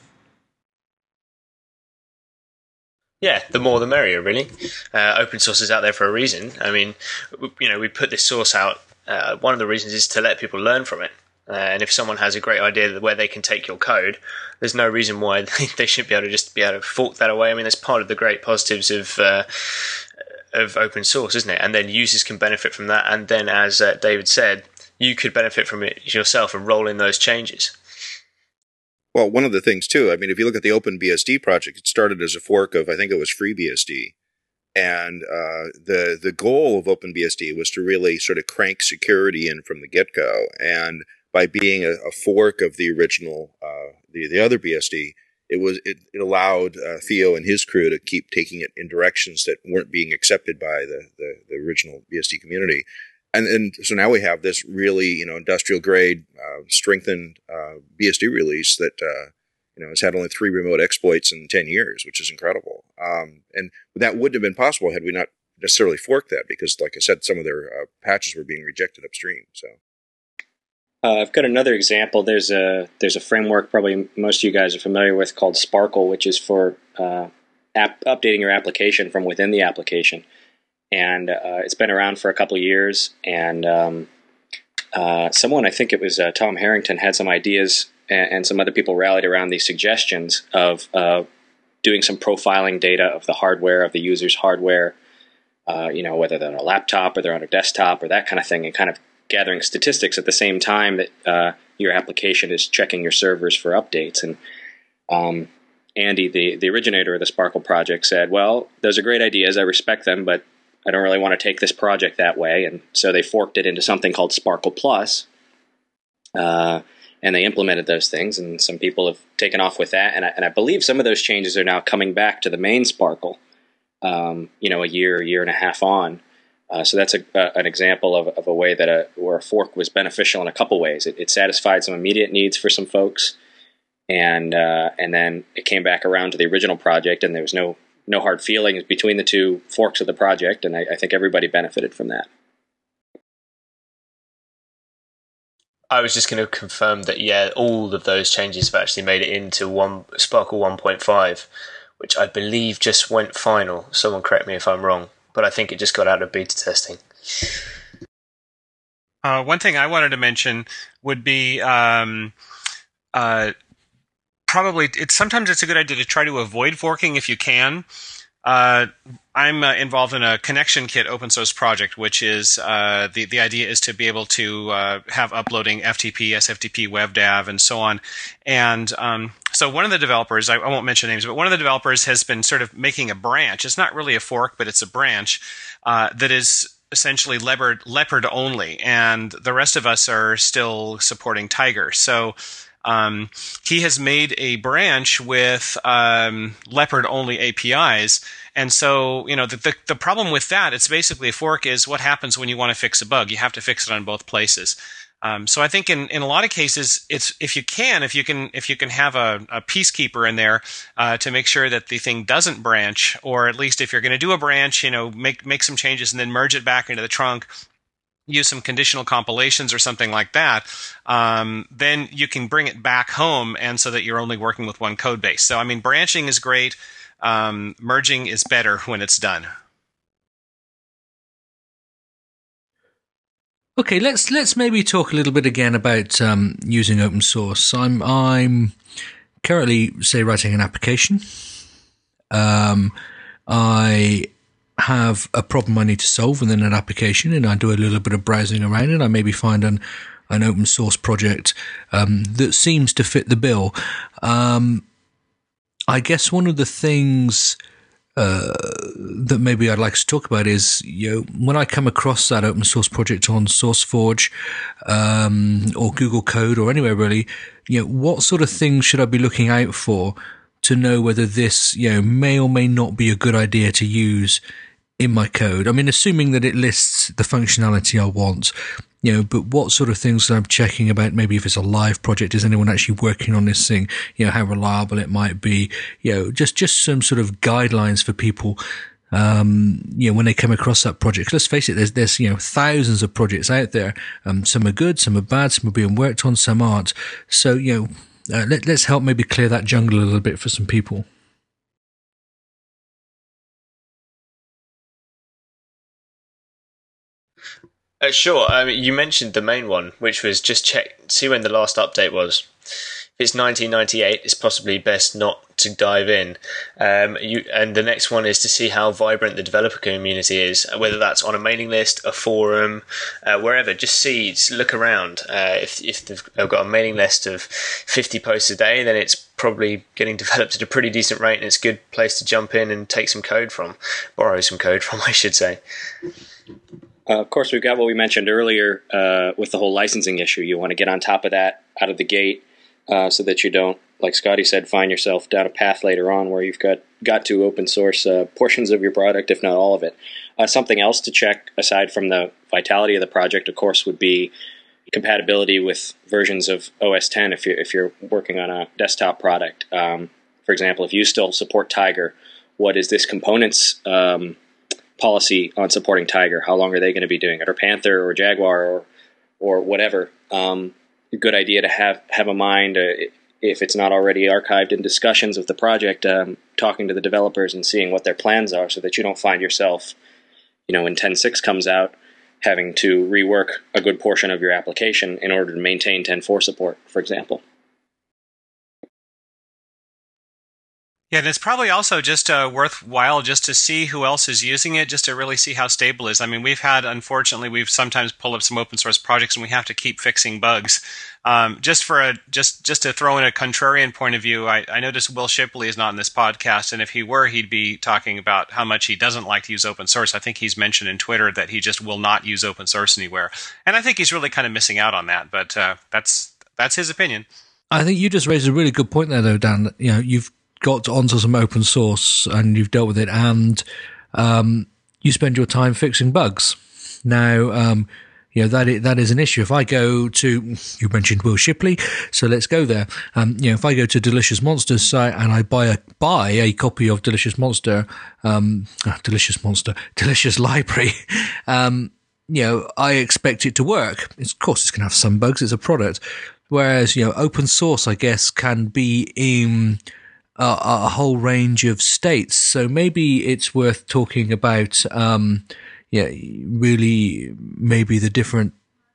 Yeah, the more the merrier, really. Uh, open source is out there for a reason. I mean, you know, we put this source out. Uh, one of the reasons is to let people learn from it. Uh, and if someone has a great idea where they can take your code, there's no reason why they, they shouldn't be able to just be able to fork that away. I mean, that's part of the great positives of uh, of open source, isn't it? And then users can benefit from that. And then, as uh, David said, you could benefit from it yourself and roll in those changes. Well, one of the things, too, I mean, if you look at the OpenBSD project, it started as a fork of, I think it was FreeBSD. And uh, the the goal of OpenBSD was to really sort of crank security in from the get-go. And by being a, a fork of the original, uh, the the other B S D, it was it, it allowed uh, Theo and his crew to keep taking it in directions that weren't being accepted by the, the, the original B S D community. And, and so now we have this really, you know, industrial grade, uh, strengthened uh, B S D release that uh, you know, has had only three remote exploits in ten years, which is incredible. Um, and that wouldn't have been possible had we not necessarily forked that, because, like I said, some of their uh, patches were being rejected upstream. So, uh, I've got another example. There's a there's a framework probably most of you guys are familiar with called Sparkle, which is for uh, app, updating your application from within the application. And uh, it's been around for a couple of years. And um, uh, someone, I think it was uh, Tom Harrington, had some ideas, and, and some other people rallied around these suggestions of uh, doing some profiling data of the hardware, of the user's hardware, uh, you know, whether they're on a laptop or they're on a desktop or that kind of thing, and kind of gathering statistics at the same time that uh, your application is checking your servers for updates. And um, Andy, the, the originator of the Sparkle project, said, well, those are great ideas. I respect them, but I don't really want to take this project that way. And so they forked it into something called Sparkle Plus. Uh, and they implemented those things, and some people have taken off with that. And I, and I believe some of those changes are now coming back to the main Sparkle, um, you know, a year, a year and a half on. Uh, so that's a, uh, an example of, of a way that a, where a fork was beneficial in a couple ways. It, it satisfied some immediate needs for some folks, and uh, and then it came back around to the original project, and there was no no hard feelings between the two forks of the project, and I, I think everybody benefited from that. I was just going to confirm that, yeah, all of those changes have actually made it into one Sparkle one point five, which I believe just went final. Someone correct me if I'm wrong, but I think it just got out of beta testing. Uh, one thing I wanted to mention would be um, uh, probably it's sometimes it's a good idea to try to avoid forking if you can. Uh, I'm uh, involved in a Connection Kit open source project, which is uh, the the idea is to be able to uh, have uploading F T P, S F T P, WebDAV, and so on. And um, so one of the developers, I, I won't mention names, but one of the developers has been sort of making a branch. It's not really a fork, but it's a branch uh, that is essentially leopard leopard only, and the rest of us are still supporting Tiger. So. Um, he has made a branch with um, leopard-only A P Is, and so you know the, the the problem with that, it's basically a fork is what happens when you want to fix a bug. You have to fix it on both places. Um, so I think in, in a lot of cases, it's if you can if you can if you can have a, a peacekeeper in there uh, to make sure that the thing doesn't branch, or at least if you're going to do a branch, you know, make make some changes and then merge it back into the trunk. Use some conditional compilations or something like that, um, then you can bring it back home, and so that you're only working with one code base. So, I mean, branching is great. Um, merging is better when it's done. Okay, let's let's maybe talk a little bit again about um, using open source. I'm I'm currently, say, writing an application. Um, I have a problem I need to solve within an application, and I do a little bit of browsing around, and I maybe find an an open source project um, that seems to fit the bill. Um, I guess one of the things uh, that maybe I'd like to talk about is, you know, when I come across that open source project on SourceForge um, or Google Code or anywhere really, you know, what sort of things should I be looking out for to know whether this, you know, may or may not be a good idea to use in my code? I mean, assuming that it lists the functionality I want, you know, but what sort of things I'm checking about, maybe if it's a live project, is anyone actually working on this thing, you know, how reliable it might be, you know, just, just some sort of guidelines for people, um, you know, when they come across that project. Let's face it, there's, there's, you know, thousands of projects out there. Um, some are good, some are bad, some are being worked on, some aren't. So, you know, Uh, let, let's help maybe clear that jungle a little bit for some people. Uh, sure. I mean, you mentioned the main one, which was just check, see when the last update was. If it's nineteen ninety-eight, it's possibly best not to dive in. Um, you, and the next one is to see how vibrant the developer community is, whether that's on a mailing list, a forum, uh, wherever. Just see, just look around. Uh, if, if they've got a mailing list of fifty posts a day, then it's probably getting developed at a pretty decent rate, and it's a good place to jump in and take some code from, borrow some code from, I should say. Uh, of course, we've got what we mentioned earlier uh, with the whole licensing issue. You want to get on top of that out of the gate uh, so that you don't, like Scotty said, find yourself down a path later on where you've got, got to open source uh, portions of your product, if not all of it. Uh, something else to check, aside from the vitality of the project, of course, would be compatibility with versions of O S ten if you're, if you're working on a desktop product. Um, for example, if you still support Tiger, what is this component's um, policy on supporting Tiger? How long are they going to be doing it? Or Panther or Jaguar or or whatever. Um, a good idea to have, have a mind, uh, if it's not already archived in discussions of the project, um, talking to the developers and seeing what their plans are so that you don't find yourself, you know, when ten point six comes out, having to rework a good portion of your application in order to maintain ten point four support, for example. Yeah, and it's probably also just uh, worthwhile just to see who else is using it, just to really see how stable it is. I mean, we've had, unfortunately, we've sometimes pulled up some open source projects and we have to keep fixing bugs. Um, just for a just just to throw in a contrarian point of view, I, I noticed Will Shipley is not in this podcast, and if he were, he'd be talking about how much he doesn't like to use open source. I think he's mentioned in Twitter that he just will not use open source anywhere, and I think he's really kind of missing out on that. But uh, that's that's his opinion. I think you just raised a really good point there, though, Dan. You know, you've got onto some open source and you've dealt with it, and um, you spend your time fixing bugs. Now, um, you know, that is, that is an issue. If I go to, you mentioned Will Shipley, so let's go there. Um, you know, if I go to Delicious Monster's site and I buy a buy a copy of Delicious Monster, um, oh, Delicious Monster, Delicious Library, um, you know, I expect it to work. It's, of course, it's going to have some bugs. It's a product. Whereas, you know, open source, I guess, can be in a, a whole range of states. So maybe it's worth talking about, um, yeah, really maybe the different,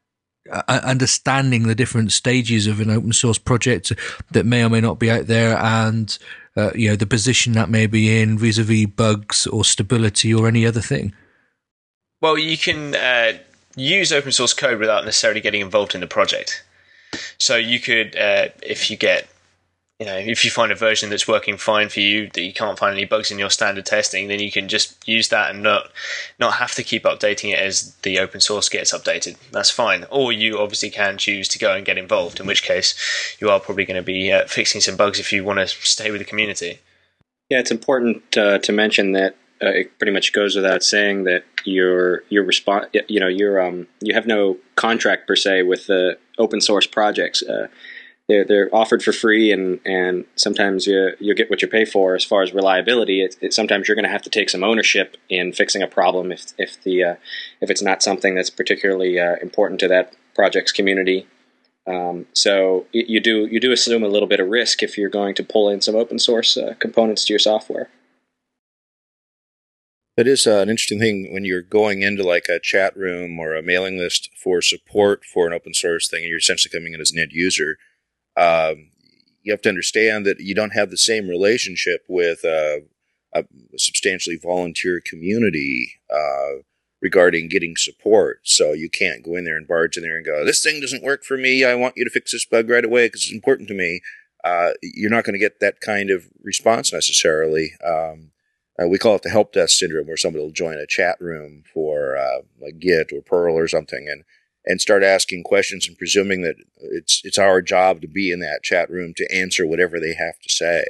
uh, understanding the different stages of an open source project that may or may not be out there, and, uh, you know, the position that may be in vis-a-vis bugs or stability or any other thing. Well, you can uh, use open source code without necessarily getting involved in the project. So you could, uh, if you get, you know, if you find a version that's working fine for you, that you can't find any bugs in your standard testing, then you can just use that and not not have to keep updating it as the open source gets updated. That's fine. Or you obviously can choose to go and get involved, in which case you are probably going to be uh, fixing some bugs if you want to stay with the community. Yeah, it's important uh, to mention that uh, it pretty much goes without saying that your your response, you know, you're um you have no contract per se with the open source projects. Uh, They're they're offered for free, and, and sometimes you you get what you pay for. As far as reliability, it, it, sometimes you're going to have to take some ownership in fixing a problem if if the uh, if it's not something that's particularly uh, important to that project's community. Um, so you do you do assume a little bit of risk if you're going to pull in some open source uh, components to your software. That is uh, an interesting thing when you're going into like a chat room or a mailing list for support for an open source thing, and you're essentially coming in as an end user. Um, you have to understand that you don't have the same relationship with uh, a substantially volunteer community uh, regarding getting support. So you can't go in there and barge in there and go, this thing doesn't work for me. I want you to fix this bug right away because it's important to me. Uh, you're not going to get that kind of response necessarily. Um, uh, we call it the help desk syndrome, where somebody will join a chat room for uh, like Git or Perl or something, and and start asking questions and presuming that it's it's our job to be in that chat room to answer whatever they have to say.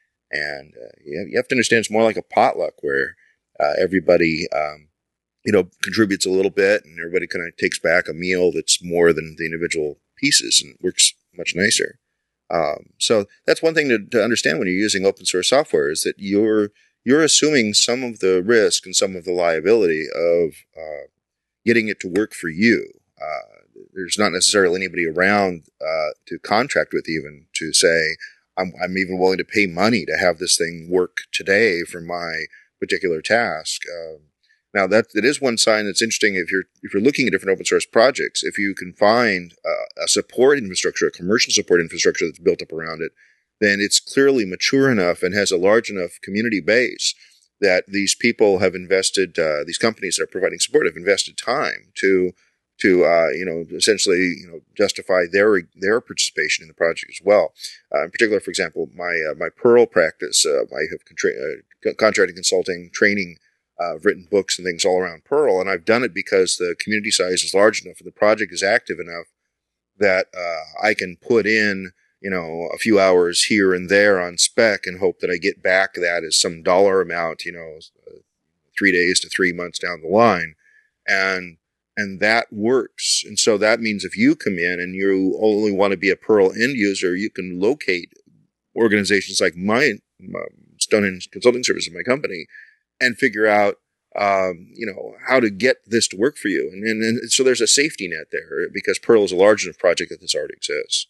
And uh, you have to understand it's more like a potluck where uh, everybody, um, you know, contributes a little bit, and everybody kind of takes back a meal that's more than the individual pieces, and it works much nicer. Um, so that's one thing to, to understand when you're using open source software, is that you're you're assuming some of the risk and some of the liability of uh, getting it to work for you. Uh, there's not necessarily anybody around uh, to contract with, even to say, I'm, I'm even willing to pay money to have this thing work today for my particular task. Um, now, that that is one sign that's interesting. If you're if you're looking at different open source projects, if you can find uh, a support infrastructure, a commercial support infrastructure that's built up around it, then it's clearly mature enough and has a large enough community base that these people have invested, uh, these companies that are providing support have invested time to to, uh, you know, essentially, you know, justify their, their participation in the project as well. Uh, in particular, for example, my, uh, my Perl practice, uh, I have contra- uh, contracting, consulting, training, uh, I've written books and things all around Perl, and I've done it because the community size is large enough and the project is active enough that, uh, I can put in, you know, a few hours here and there on spec and hope that I get back that as some dollar amount, you know, three days to three months down the line. And, and that works. And so that means if you come in and you only want to be a Perl end user, you can locate organizations like mine, Stonehenge Consulting Services, my company, and figure out, um, you know, how to get this to work for you. And, and, and so there's a safety net there because Perl is a large enough project that this already exists.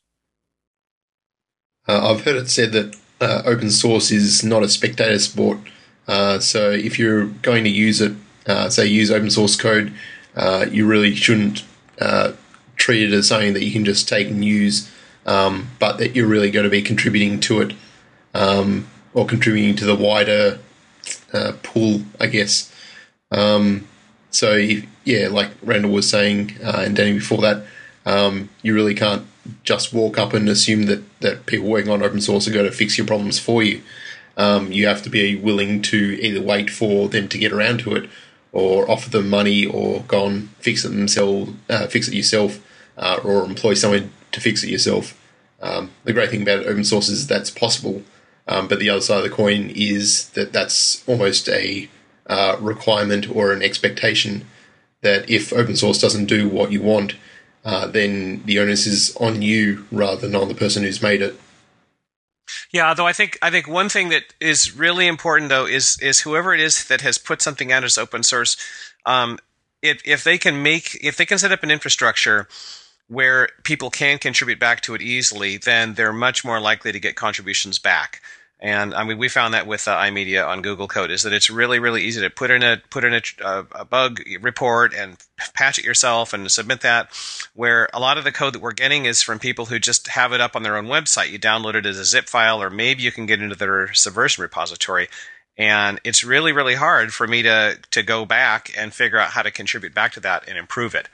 Uh, I've heard it said that uh, open source is not a spectator sport. Uh, so if you're going to use it, uh, say use open source code, uh, you really shouldn't uh, treat it as something that you can just take and use, um, but that you're really going to be contributing to it, um, or contributing to the wider uh, pool, I guess. Um, so, if, yeah, like Randall was saying, uh, and Danny before that, um, you really can't just walk up and assume that, that people working on open source are going to fix your problems for you. Um, you have to be willing to either wait for them to get around to it, or offer them money, or go and fix it themselves, uh, fix it yourself, uh, or employ someone to fix it yourself. Um, the great thing about open source is that's possible, um, but the other side of the coin is that that's almost a uh, requirement or an expectation that if open source doesn't do what you want, uh, then the onus is on you rather than on the person who's made it. Yeah, though I think I think one thing that is really important though is is whoever it is that has put something out as open source, um, if if they can make if they can set up an infrastructure where people can contribute back to it easily, then they're much more likely to get contributions back. And I mean, we found that with uh, iMedia on Google Code, is that it's really, really easy to put in a put in a, a bug report and patch it yourself and submit that. Where a lot of the code that we're getting is from people who just have it up on their own website. You download it as a zip file, or maybe you can get into their Subversion repository. And it's really, really hard for me to to go back and figure out how to contribute back to that and improve it.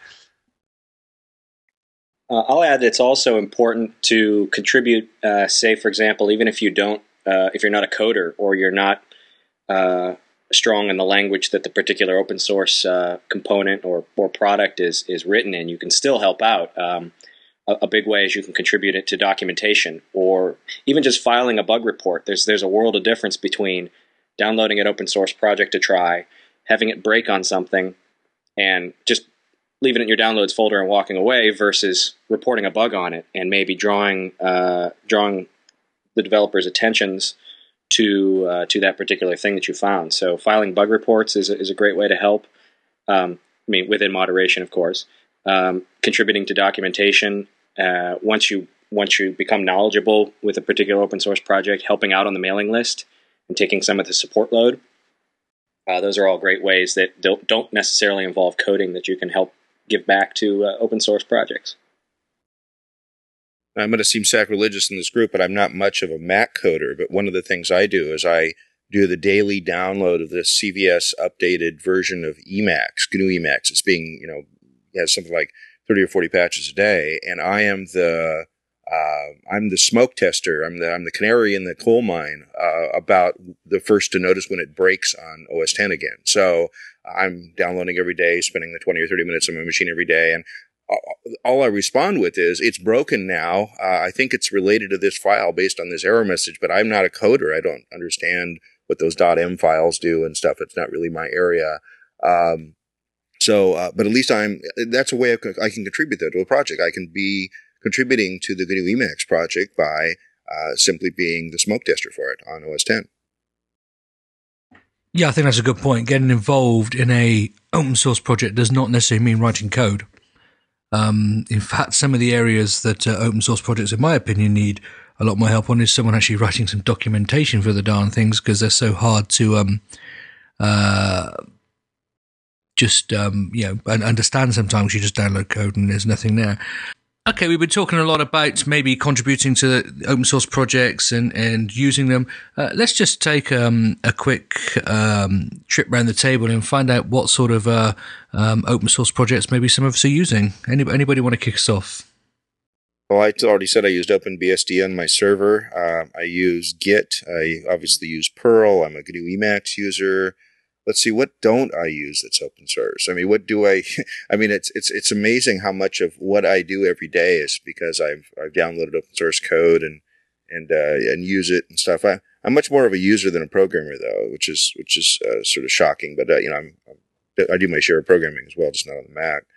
Uh, I'll add that it's also important to contribute, uh, say, for example, even if you don't, uh, if you're not a coder or you're not uh, strong in the language that the particular open source uh, component or, or product is is written in, you can still help out. Um, a, a big way is you can contribute it to documentation, or even just filing a bug report. There's there's a world of difference between downloading an open source project to try, having it break on something, and just leaving it in your downloads folder and walking away, versus reporting a bug on it and maybe drawing uh, drawing the developer's attentions to uh, to that particular thing that you found. So filing bug reports is a, is a great way to help. Um, I mean, within moderation, of course. Um, contributing to documentation. Uh, once you once you become knowledgeable with a particular open source project, helping out on the mailing list and taking some of the support load. Uh, those are all great ways that don't, don't necessarily involve coding that you can help give back to uh, open source projects. I'm going to seem sacrilegious in this group, but I'm not much of a Mac coder. But one of the things I do is I do the daily download of the C V S updated version of Emacs, G N U Emacs. It's being, you know, has something like thirty or forty patches a day, and I am the uh, I'm the smoke tester. I'm the I'm the canary in the coal mine uh, about the first to notice when it breaks on O S ten again. So I'm downloading every day, spending the twenty or thirty minutes on my machine every day, and all I respond with is, it's broken now. Uh, I think it's related to this file based on this error message, but I'm not a coder. I don't understand what those .m files do and stuff. It's not really my area. Um, so, uh, but at least I'm, that's a way I can, I can contribute though to a project. I can be contributing to the G N U Emacs project by uh, simply being the smoke tester for it on O S ten. Yeah, I think that's a good point. Getting involved in a open source project does not necessarily mean writing code. Um, in fact, some of the areas that uh, open source projects, in my opinion, need a lot more help on is someone actually writing some documentation for the darn things, because they're so hard to um, uh, just um, you know understand. Sometimes you just download code and there's nothing there. Okay, we've been talking a lot about maybe contributing to the open source projects and, and using them. Uh, let's just take um, a quick um, trip around the table and find out what sort of uh, um, open source projects maybe some of us are using. Any, anybody want to kick us off? Well, I already said I used OpenBSD on my server. Uh, I use Git. I obviously use Perl. I'm a G N U Emacs user. Let's see, what don't I use that's open source? I mean, what do I, I mean, it's, it's, it's amazing how much of what I do every day is because I've, I've downloaded open source code and, and, uh, and use it and stuff. I, I'm much more of a user than a programmer though, which is, which is, uh, sort of shocking, but, uh, you know, I'm, I do my share of programming as well, just not on the Mac.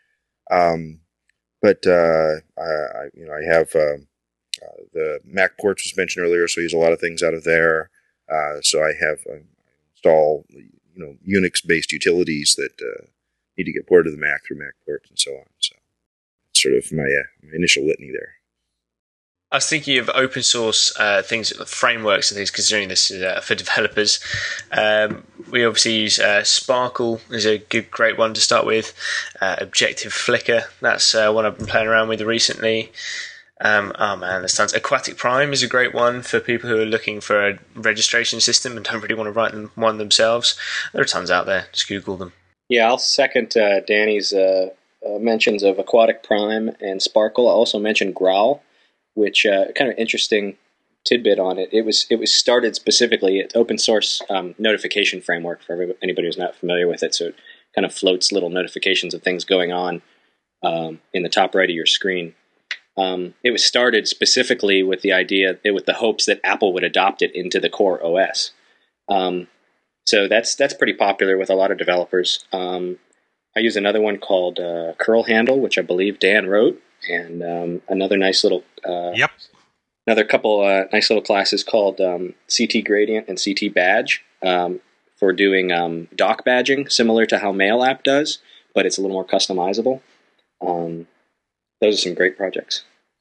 Um, but uh, I, I, you know, I have uh, uh, the Mac ports was mentioned earlier, so I use a lot of things out of there. Uh, so I have uh, install you know Unix-based utilities that uh, need to get ported to the Mac through Mac ports and so on. So that's sort of my, uh, my initial litany there. I was thinking of open source uh, things, frameworks and things, considering this is uh, for developers. Um, we obviously use uh, Sparkle is a good, great one to start with. Uh, Objective Flickr, that's uh, one I've been playing around with recently. Um, oh man, there's tons. Aquatic Prime is a great one for people who are looking for a registration system and don't really want to write them, one themselves. There are tons out there. Just Google them. Yeah, I'll second uh, Danny's uh, uh, mentions of Aquatic Prime and Sparkle. I'll also mention Growl, which uh, kind of interesting tidbit on it. It was it was started specifically, it's open source um, notification framework for everybody, anybody who's not familiar with it. So it kind of floats little notifications of things going on um, in the top right of your screen. Um, it was started specifically with the idea, with the hopes that Apple would adopt it into the core O S. Um, so that's that's pretty popular with a lot of developers. Um, I use another one called uh, Curl Handle, which I believe Dan wrote, and um, another nice little uh, yep, another couple uh, nice little classes called um, C T Gradient and C T Badge um, for doing um, doc badging, similar to how Mail App does, but it's a little more customizable. Um, Those are some great projects.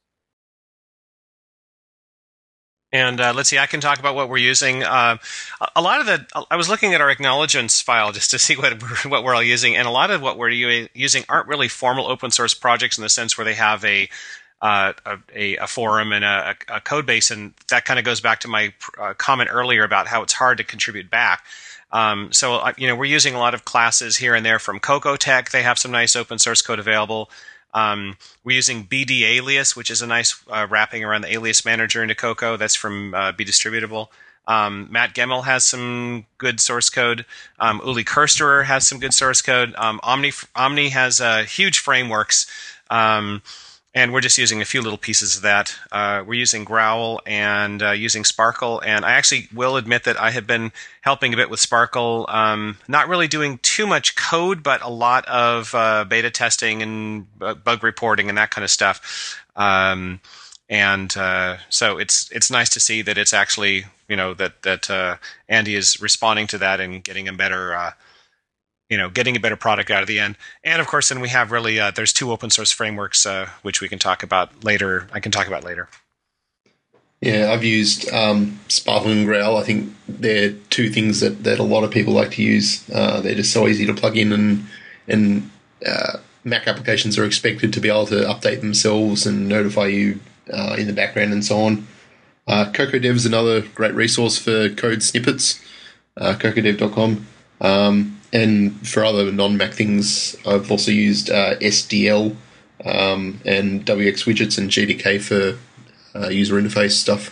And uh, let's see, I can talk about what we're using. Uh, a lot of the, I was looking at our acknowledgements file just to see what we're, what we're all using, and a lot of what we're using aren't really formal open source projects in the sense where they have a uh, a, a forum and a, a code base, and that kind of goes back to my uh, comment earlier about how it's hard to contribute back. Um, so, uh, you know, we're using a lot of classes here and there from Cocotech. They have some nice open source code available. Um, we're using B D Alias, which is a nice uh, wrapping around the alias manager into Coco. That's from uh, Be Distributable. Um, Matt Gemmell has some good source code. Um, Uli Kersterer has some good source code. Um, Omni Omni has uh, huge frameworks, um, and we're just using a few little pieces of that. Uh, we're using Growl and uh, using Sparkle, and I actually will admit that I have been helping a bit with Sparkle, um, not really doing too much code, but a lot of uh, beta testing and bug reporting and that kind of stuff. Um, and uh, so it's it's nice to see that it's actually, you know, that that uh, Andy is responding to that and getting a better, uh, you know, getting a better product out of the end. And of course, then we have really uh, there's two open source frameworks uh, which we can talk about later. I can talk about later. Yeah, I've used um, Sparkle and Growl. I think they're two things that, that a lot of people like to use. Uh, they're just so easy to plug in, and and uh, Mac applications are expected to be able to update themselves and notify you uh, in the background and so on. Uh, CocoDev is another great resource for code snippets, uh, cocodev dot com. Um, and for other non-Mac things, I've also used uh, S D L um, and W X Widgets and G D K for Uh, user interface stuff.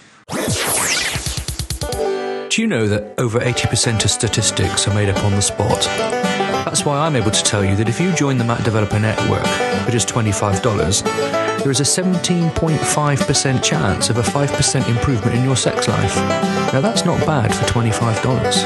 Do you know that over eighty percent of statistics are made up on the spot? That's why I'm able to tell you that if you join the Mac Developer Network for just twenty-five dollars, there is a seventeen point five percent chance of a five percent improvement in your sex life. Now that's not bad for twenty-five dollars.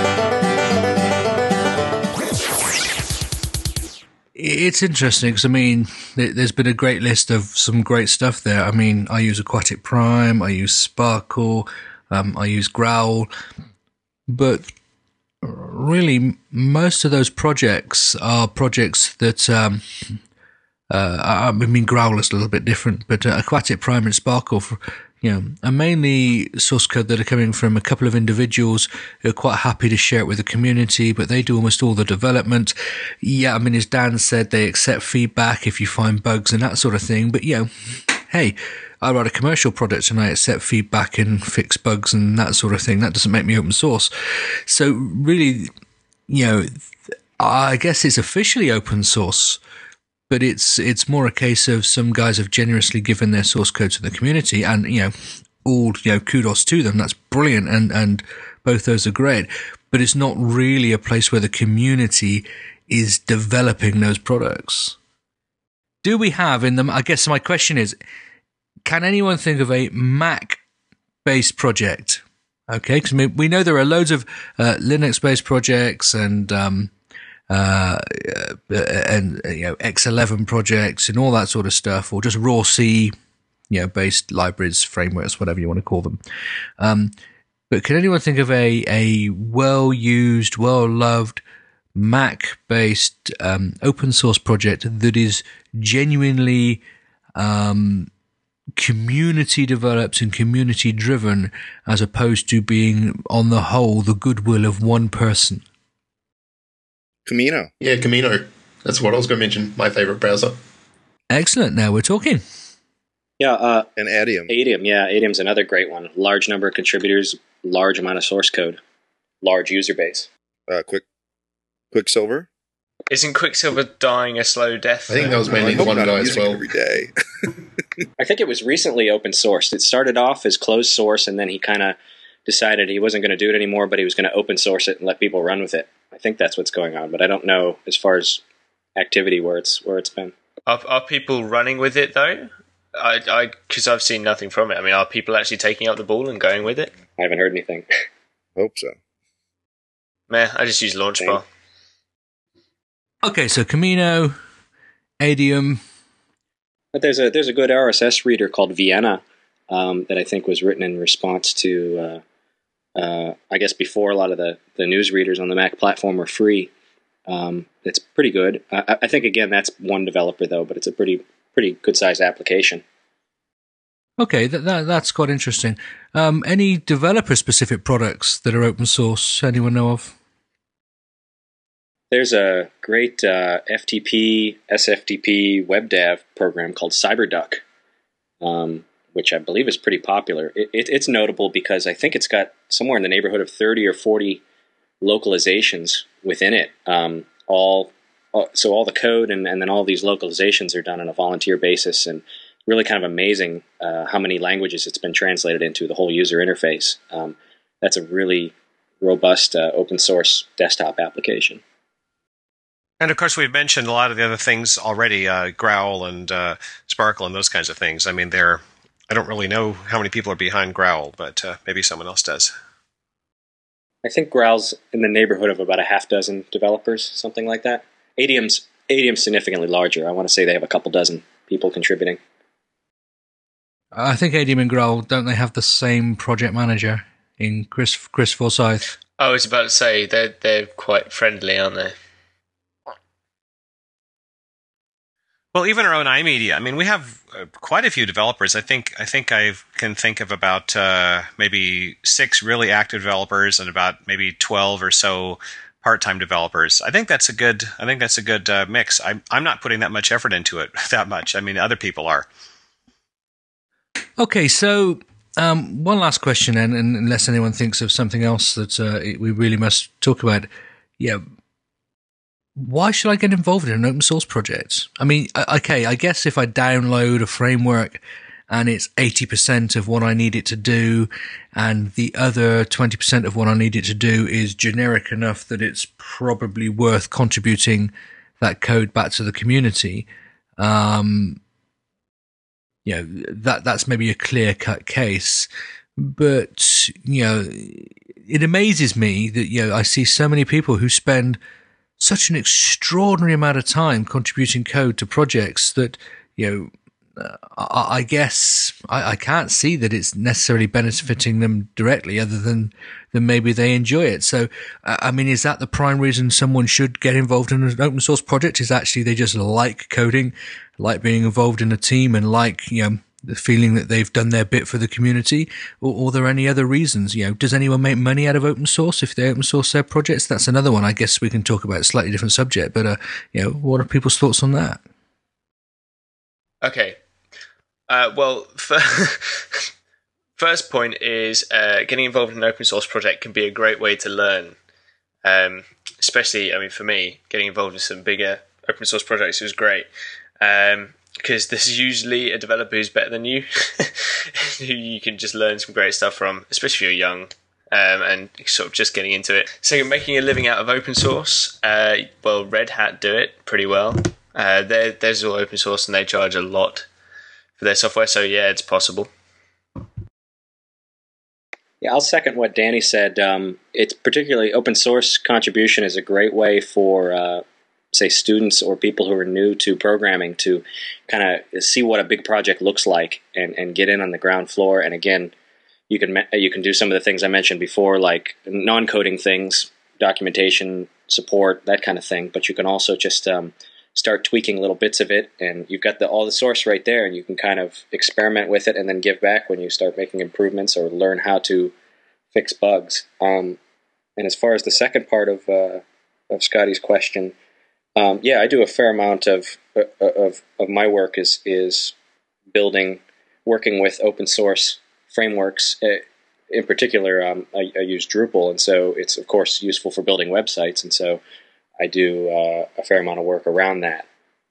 It's interesting because, I mean, there's been a great list of some great stuff there. I mean, I use Aquatic Prime, I use Sparkle, um, I use Growl, but really most of those projects are projects that, um, uh, I mean, Growl is a little bit different, but uh, Aquatic Prime and Sparkle, for, you know, are mainly source code that are coming from a couple of individuals who are quite happy to share it with the community, but they do almost all the development. Yeah, I mean, as Dan said, they accept feedback if you find bugs and that sort of thing. But, you know, hey, I write a commercial product and I accept feedback and fix bugs and that sort of thing. That doesn't make me open source. So really, you know, I guess it's officially open source, but it's it's more a case of some guys have generously given their source code to the community, and, you know, all, you know, kudos to them. That's brilliant, and, and both those are great. But it's not really a place where the community is developing those products. Do we have in them? I guess my question is, can anyone think of a Mac-based project? Okay, because we, we know there are loads of uh, Linux-based projects and um, uh, and you know X eleven projects and all that sort of stuff, or just raw C, you know, based libraries, frameworks, whatever you want to call them. Um, but can anyone think of a a well used, well loved Mac based um, open source project that is genuinely um, community developed and community driven, as opposed to being on the whole the goodwill of one person? Camino. Yeah, Camino. That's what I was going to mention. My favorite browser. Excellent. Now we're talking. Yeah, uh, And Adium. Adium. Yeah, Adium's another great one. Large number of contributors, large amount of source code, large user base. Uh, quick, Quicksilver. Isn't Quicksilver dying a slow death? I think that was mainly I the hope one not. guy I'm as using it well. every day. I think it was recently open sourced. It started off as closed source, and then he kind of decided he wasn't going to do it anymore, but he was going to open source it and let people run with it. I think that's what's going on, but I don't know as far as activity where it's where it's been. Are, are people running with it though? I, I, because I've seen nothing from it. I mean, are people actually taking up the ball and going with it? I haven't heard anything. Hope so. Meh, I just use Launchbar. Okay, so Camino, Adium. But there's a there's a good R S S reader called Vienna um, that I think was written in response to, uh, uh, I guess before a lot of the, the news readers on the Mac platform were free. Um, it's pretty good. I, I think, again, that's one developer, though, but it's a pretty pretty good-sized application. Okay, that, that that's quite interesting. Um, any developer-specific products that are open source anyone know of? There's a great uh, F T P, S F T P web dev program called CyberDuck, um, which I believe is pretty popular. It, it, it's notable because I think it's got somewhere in the neighborhood of thirty or forty localizations within it. Um, all so all the code and, and then all these localizations are done on a volunteer basis, and really kind of amazing uh, how many languages it's been translated into, the whole user interface. Um, that's a really robust uh, open source desktop application. And of course, we've mentioned a lot of the other things already, uh, Growl and uh, Sparkle and those kinds of things. I mean, they're, I don't really know how many people are behind Growl, but uh, maybe someone else does. I think Growl's in the neighborhood of about a half dozen developers, something like that. Adium's, Adium's significantly larger. I want to say they have a couple dozen people contributing. I think Adium and Growl, don't they have the same project manager in Chris Chris Forsyth? I was about to say, they're, they're quite friendly, aren't they? Well, even our own iMedia. I mean, we have uh, quite a few developers. I think I think I can think of about uh, maybe six really active developers and about maybe twelve or so part-time developers. I think that's a good. I think that's a good uh, mix. I'm I'm not putting that much effort into it that much. I mean, other people are. Okay, so um, one last question, and, and unless anyone thinks of something else that uh, we really must talk about, yeah. Why should I get involved in an open source project? I mean, okay, I guess if I download a framework and it's eighty percent of what I need it to do, and the other twenty percent of what I need it to do is generic enough that it's probably worth contributing that code back to the community, um, you know, that that's maybe a clear-cut case. But, you know, it amazes me that, you know, I see so many people who spend such an extraordinary amount of time contributing code to projects that, you know, uh, I, I guess I, I can't see that it's necessarily benefiting them directly, other than, than maybe they enjoy it. So, uh, I mean, is that the prime reason someone should get involved in an open source project? Is actually they just like coding, like being involved in a team, and like, you know, the feeling that they've done their bit for the community? Or, or are there any other reasons? You know, does anyone make money out of open source if they open source their projects? That's another one. I guess we can talk about a slightly different subject, but, uh, you know, what are people's thoughts on that? Okay. Uh, well, first point is uh, getting involved in an open source project can be a great way to learn. Um, especially, I mean, for me, getting involved in some bigger open source projects was great. Um, because there's usually a developer who's better than you, who you can just learn some great stuff from, especially if you're young um, and sort of just getting into it. So making a living out of open source, uh, well, Red Hat do it pretty well. Uh, theirs is all open source and they charge a lot for their software, so yeah, it's possible. Yeah, I'll second what Danny said. Um, it's particularly open source contribution is a great way for uh, say, students or people who are new to programming to kind of see what a big project looks like and, and get in on the ground floor. And again, you can you can do some of the things I mentioned before, like non-coding things, documentation, support, that kind of thing. But you can also just um, start tweaking little bits of it, and you've got the, all the source right there, and you can kind of experiment with it and then give back when you start making improvements or learn how to fix bugs. Um, and as far as the second part of uh, of Scotty's question, um, yeah, I do a fair amount of of of my work is is building, working with open source frameworks. In particular, um, I, I use Drupal, and so it's of course useful for building websites, and so I do uh, a fair amount of work around that.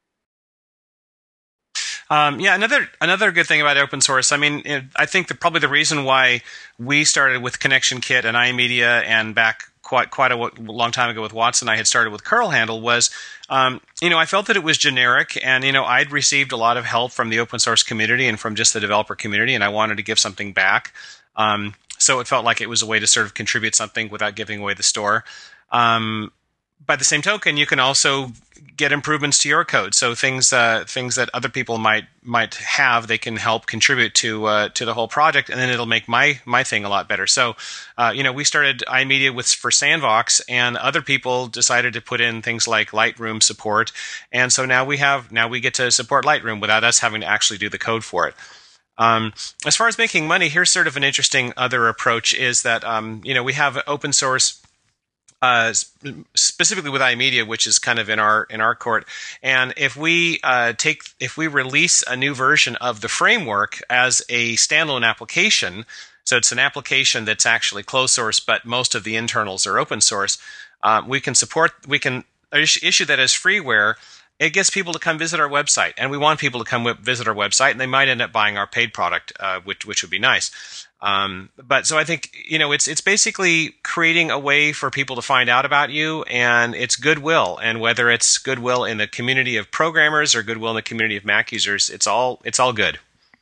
Um, yeah, another another good thing about open source. I mean, it, I think that probably the reason why we started with Connection Kit and iMedia, and back quite quite a long time ago with Watson, I had started with Curl Handle, was um, you know I felt that it was generic, and you know I'd received a lot of help from the open source community and from just the developer community, and I wanted to give something back. Um, so it felt like it was a way to sort of contribute something without giving away the store. Um, By the same token, you can also get improvements to your code. So things uh, things that other people might might have, they can help contribute to uh, to the whole project, and then it'll make my my thing a lot better. So, uh, you know, we started iMedia with for Sandvox, and other people decided to put in things like Lightroom support, and so now we have now we get to support Lightroom without us having to actually do the code for it. Um, as far as making money, here's sort of an interesting other approach: is that um, you know we have open source. Uh, specifically with iMedia, which is kind of in our in our court, and if we uh, take if we release a new version of the framework as a standalone application, so it's an application that's actually closed source, but most of the internals are open source. Um, we can support we can issue that as freeware. It gets people to come visit our website, and we want people to come visit our website, and they might end up buying our paid product, uh, which which would be nice. Um, but so I think, you know, it's, it's basically creating a way for people to find out about you, and it's goodwill. And whether it's goodwill in the community of programmers or goodwill in the community of Mac users, it's all, it's all good.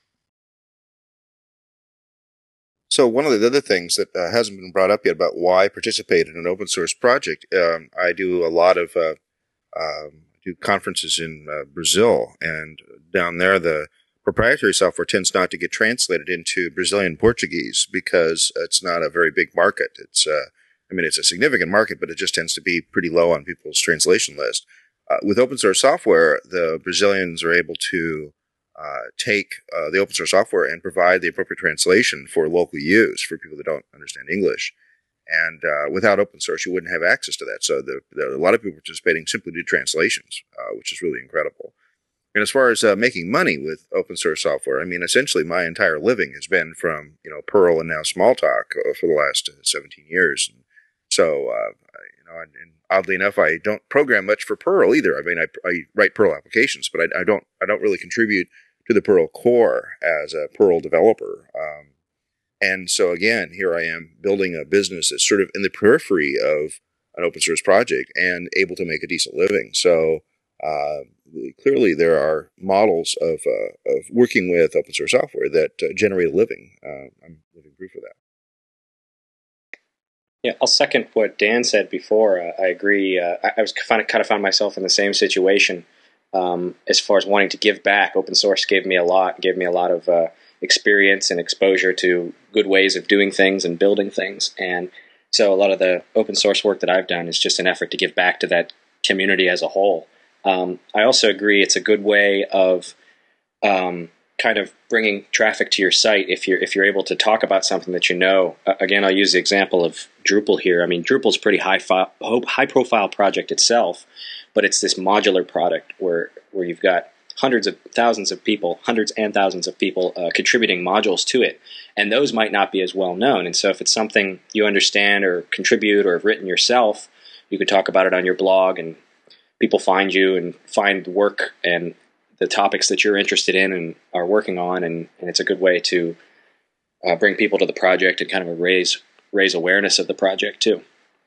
So one of the other things that uh, hasn't been brought up yet about why I participate in an open source project, um, I do a lot of, uh, um, do conferences in uh, Brazil, and down there, the proprietary software tends not to get translated into Brazilian Portuguese because it's not a very big market. It's, uh, I mean, it's a significant market, but it just tends to be pretty low on people's translation list. Uh, with open source software, the Brazilians are able to uh, take uh, the open source software and provide the appropriate translation for local use for people that don't understand English. And uh, without open source, you wouldn't have access to that. So the, the, a lot of people participating simply do translations, uh, which is really incredible. And as far as uh, making money with open source software, I mean, essentially my entire living has been from, you know, Perl and now Smalltalk uh, for the last uh, seventeen years. And so, uh, you know, and, and oddly enough, I don't program much for Perl either. I mean, I, I write Perl applications, but I, I don't I don't really contribute to the Perl core as a Perl developer. Um, and so again, here I am building a business that's sort of in the periphery of an open source project and able to make a decent living. So. Uh, clearly, there are models of uh, of working with open source software that uh, generate a living. Uh, I'm living proof of that. Yeah, I'll second what Dan said before. Uh, I agree. Uh, I, I was kind of kind of found myself in the same situation um, as far as wanting to give back. Open source gave me a lot, gave me a lot of uh, experience and exposure to good ways of doing things and building things. And so, a lot of the open source work that I've done is just an effort to give back to that community as a whole. Um, I also agree it's a good way of um, kind of bringing traffic to your site if you're if you're able to talk about something that you know. Uh, again, I'll use the example of Drupal here. I mean, Drupal's a pretty high fi- high profile project itself, but it's this modular product where where you've got hundreds of thousands of people, hundreds and thousands of people uh, contributing modules to it, and those might not be as well known. And so, if it's something you understand or contribute or have written yourself, you could talk about it on your blog, and people find you and find work and the topics that you're interested in and are working on, and, and it's a good way to uh, bring people to the project and kind of raise raise awareness of the project too.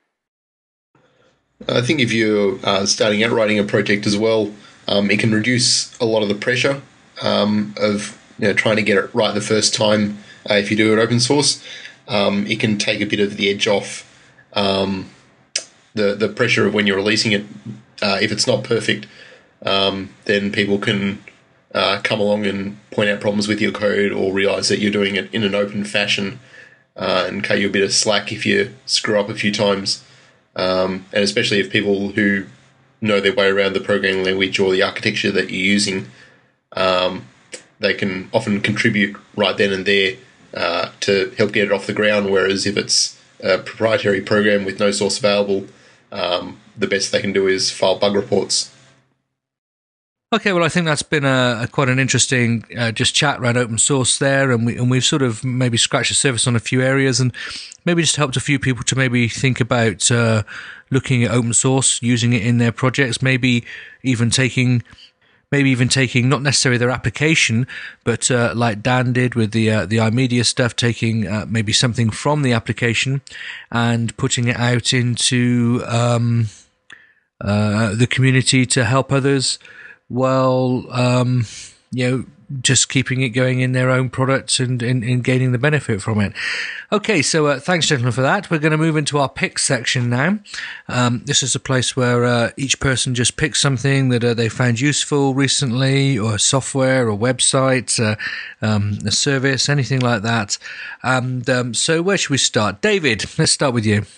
I think if you're uh, starting out writing a project as well, um, it can reduce a lot of the pressure um, of you know trying to get it right the first time. Uh, if you do it open source, um, it can take a bit of the edge off um, the the pressure of when you're releasing it uh, if it's not perfect, um, then people can uh, come along and point out problems with your code or realize that you're doing it in an open fashion uh, and cut you a bit of slack if you screw up a few times. Um, and especially if people who know their way around the programming language or the architecture that you're using, um, they can often contribute right then and there uh, to help get it off the ground, whereas if it's a proprietary program with no source available, um, the best they can do is file bug reports. Okay, well, I think that's been a, a quite an interesting uh, just chat around open source there, and we and we've sort of maybe scratched the surface on a few areas, and maybe just helped a few people to maybe think about uh, looking at open source, using it in their projects, maybe even taking, maybe even taking not necessarily their application, but uh, like Dan did with the uh, the iMedia stuff, taking uh, maybe something from the application and putting it out into um, uh, the community to help others. Well, um, you know, just keeping it going in their own products and, and, and gaining the benefit from it. Okay, so uh, thanks, gentlemen, for that. We're going to move into our picks section now. Um, this is a place where uh, each person just picks something that uh, they found useful recently, or software, or website, uh, um, a service, anything like that. And um, so where should we start? David, let's start with you.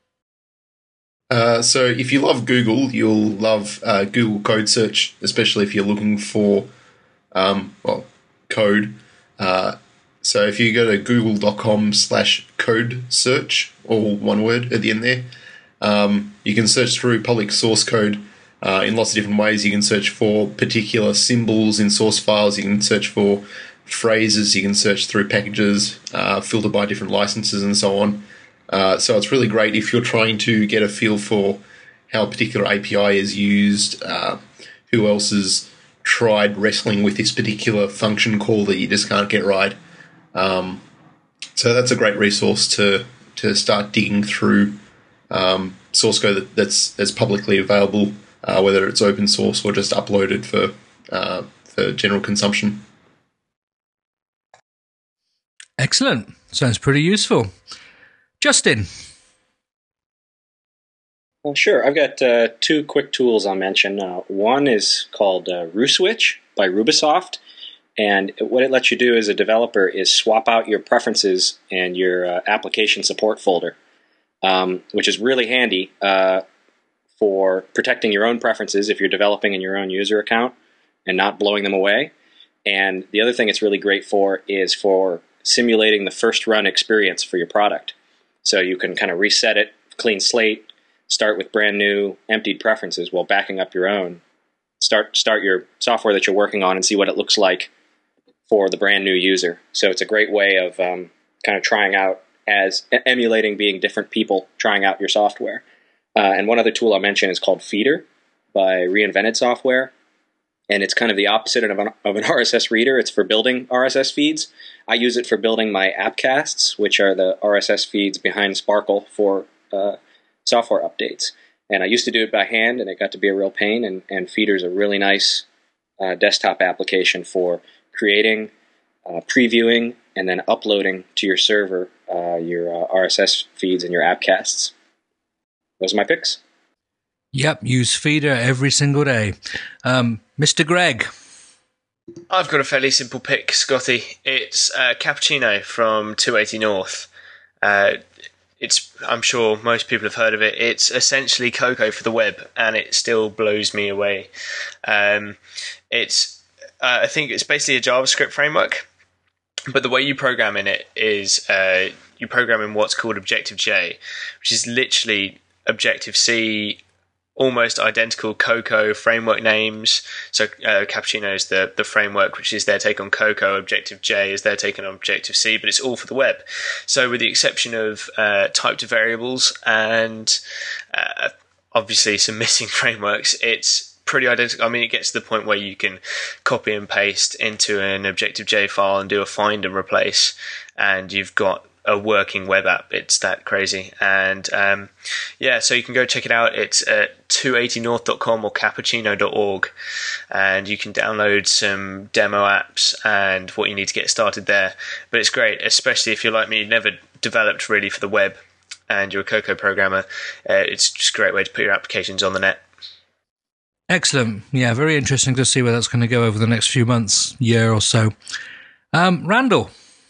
Uh, so if you love Google, you'll love uh, Google Code Search, especially if you're looking for um, well, code. Uh, so if you go to google.com slash code search, all one word at the end there, um, you can search through public source code uh, in lots of different ways. You can search for particular symbols in source files. You can search for phrases. You can search through packages, uh, filter by different licenses and so on. Uh, so it's really great if you're trying to get a feel for how a particular A P I is used, uh, who else has tried wrestling with this particular function call that you just can't get right. Um, so that's a great resource to to start digging through um, source code that, that's that's publicly available, uh, whether it's open source or just uploaded for uh, for general consumption. Excellent. Sounds pretty useful. Justin. Well, sure. I've got uh, two quick tools I'll mention. Uh, one is called uh, RuSwitch by Rubisoft, and what it lets you do as a developer is swap out your preferences and your uh, application support folder, um, which is really handy uh, for protecting your own preferences if you're developing in your own user account and not blowing them away. And the other thing it's really great for is for simulating the first run experience for your product. So you can kind of reset it, clean slate, start with brand new emptied preferences while backing up your own. Start start your software that you're working on and see what it looks like for the brand new user. So it's a great way of um, kind of trying out, as emulating being different people trying out your software. Uh, and one other tool I'll mention is called Feeder by Reinvented Software. And it's kind of the opposite of an, of an R S S reader. It's for building R S S feeds. I use it for building my appcasts, which are the R S S feeds behind Sparkle for uh, software updates. And I used to do it by hand, and it got to be a real pain. And, and Feeder's a really nice uh, desktop application for creating, uh, previewing, and then uploading to your server uh, your uh, R S S feeds and your appcasts. Those are my picks. Yep, use Feeder every single day. Um, Mister Greg. I've got a fairly simple pick, Scotty. It's uh, Cappuccino from two eighty North. Uh, it's I'm sure most people have heard of it. It's essentially Cocoa for the web, and it still blows me away. Um, it's uh, I think it's basically a JavaScript framework, but the way you program in it is uh, you program in what's called Objective-J, which is literally Objective-C, almost identical Cocoa framework names. So uh, Cappuccino is the, the framework, which is their take on Cocoa. Objective-J is their take on Objective-C, but it's all for the web. So with the exception of uh, typed variables and uh, obviously some missing frameworks, it's pretty identical. I mean, it gets to the point where you can copy and paste into an Objective-J file and do a find and replace, and you've got a working web app. It's that crazy. And um, yeah, so you can go check it out. It's at two eighty north dot com or cappuccino dot org, and you can download some demo apps and what you need to get started there. But it's great, especially if you're like me, never developed really for the web and you're a Cocoa programmer. Uh, it's just a great way to put your applications on the net. Excellent. Yeah, very interesting to see where that's going to go over the next few months, year or so. Um, Randall.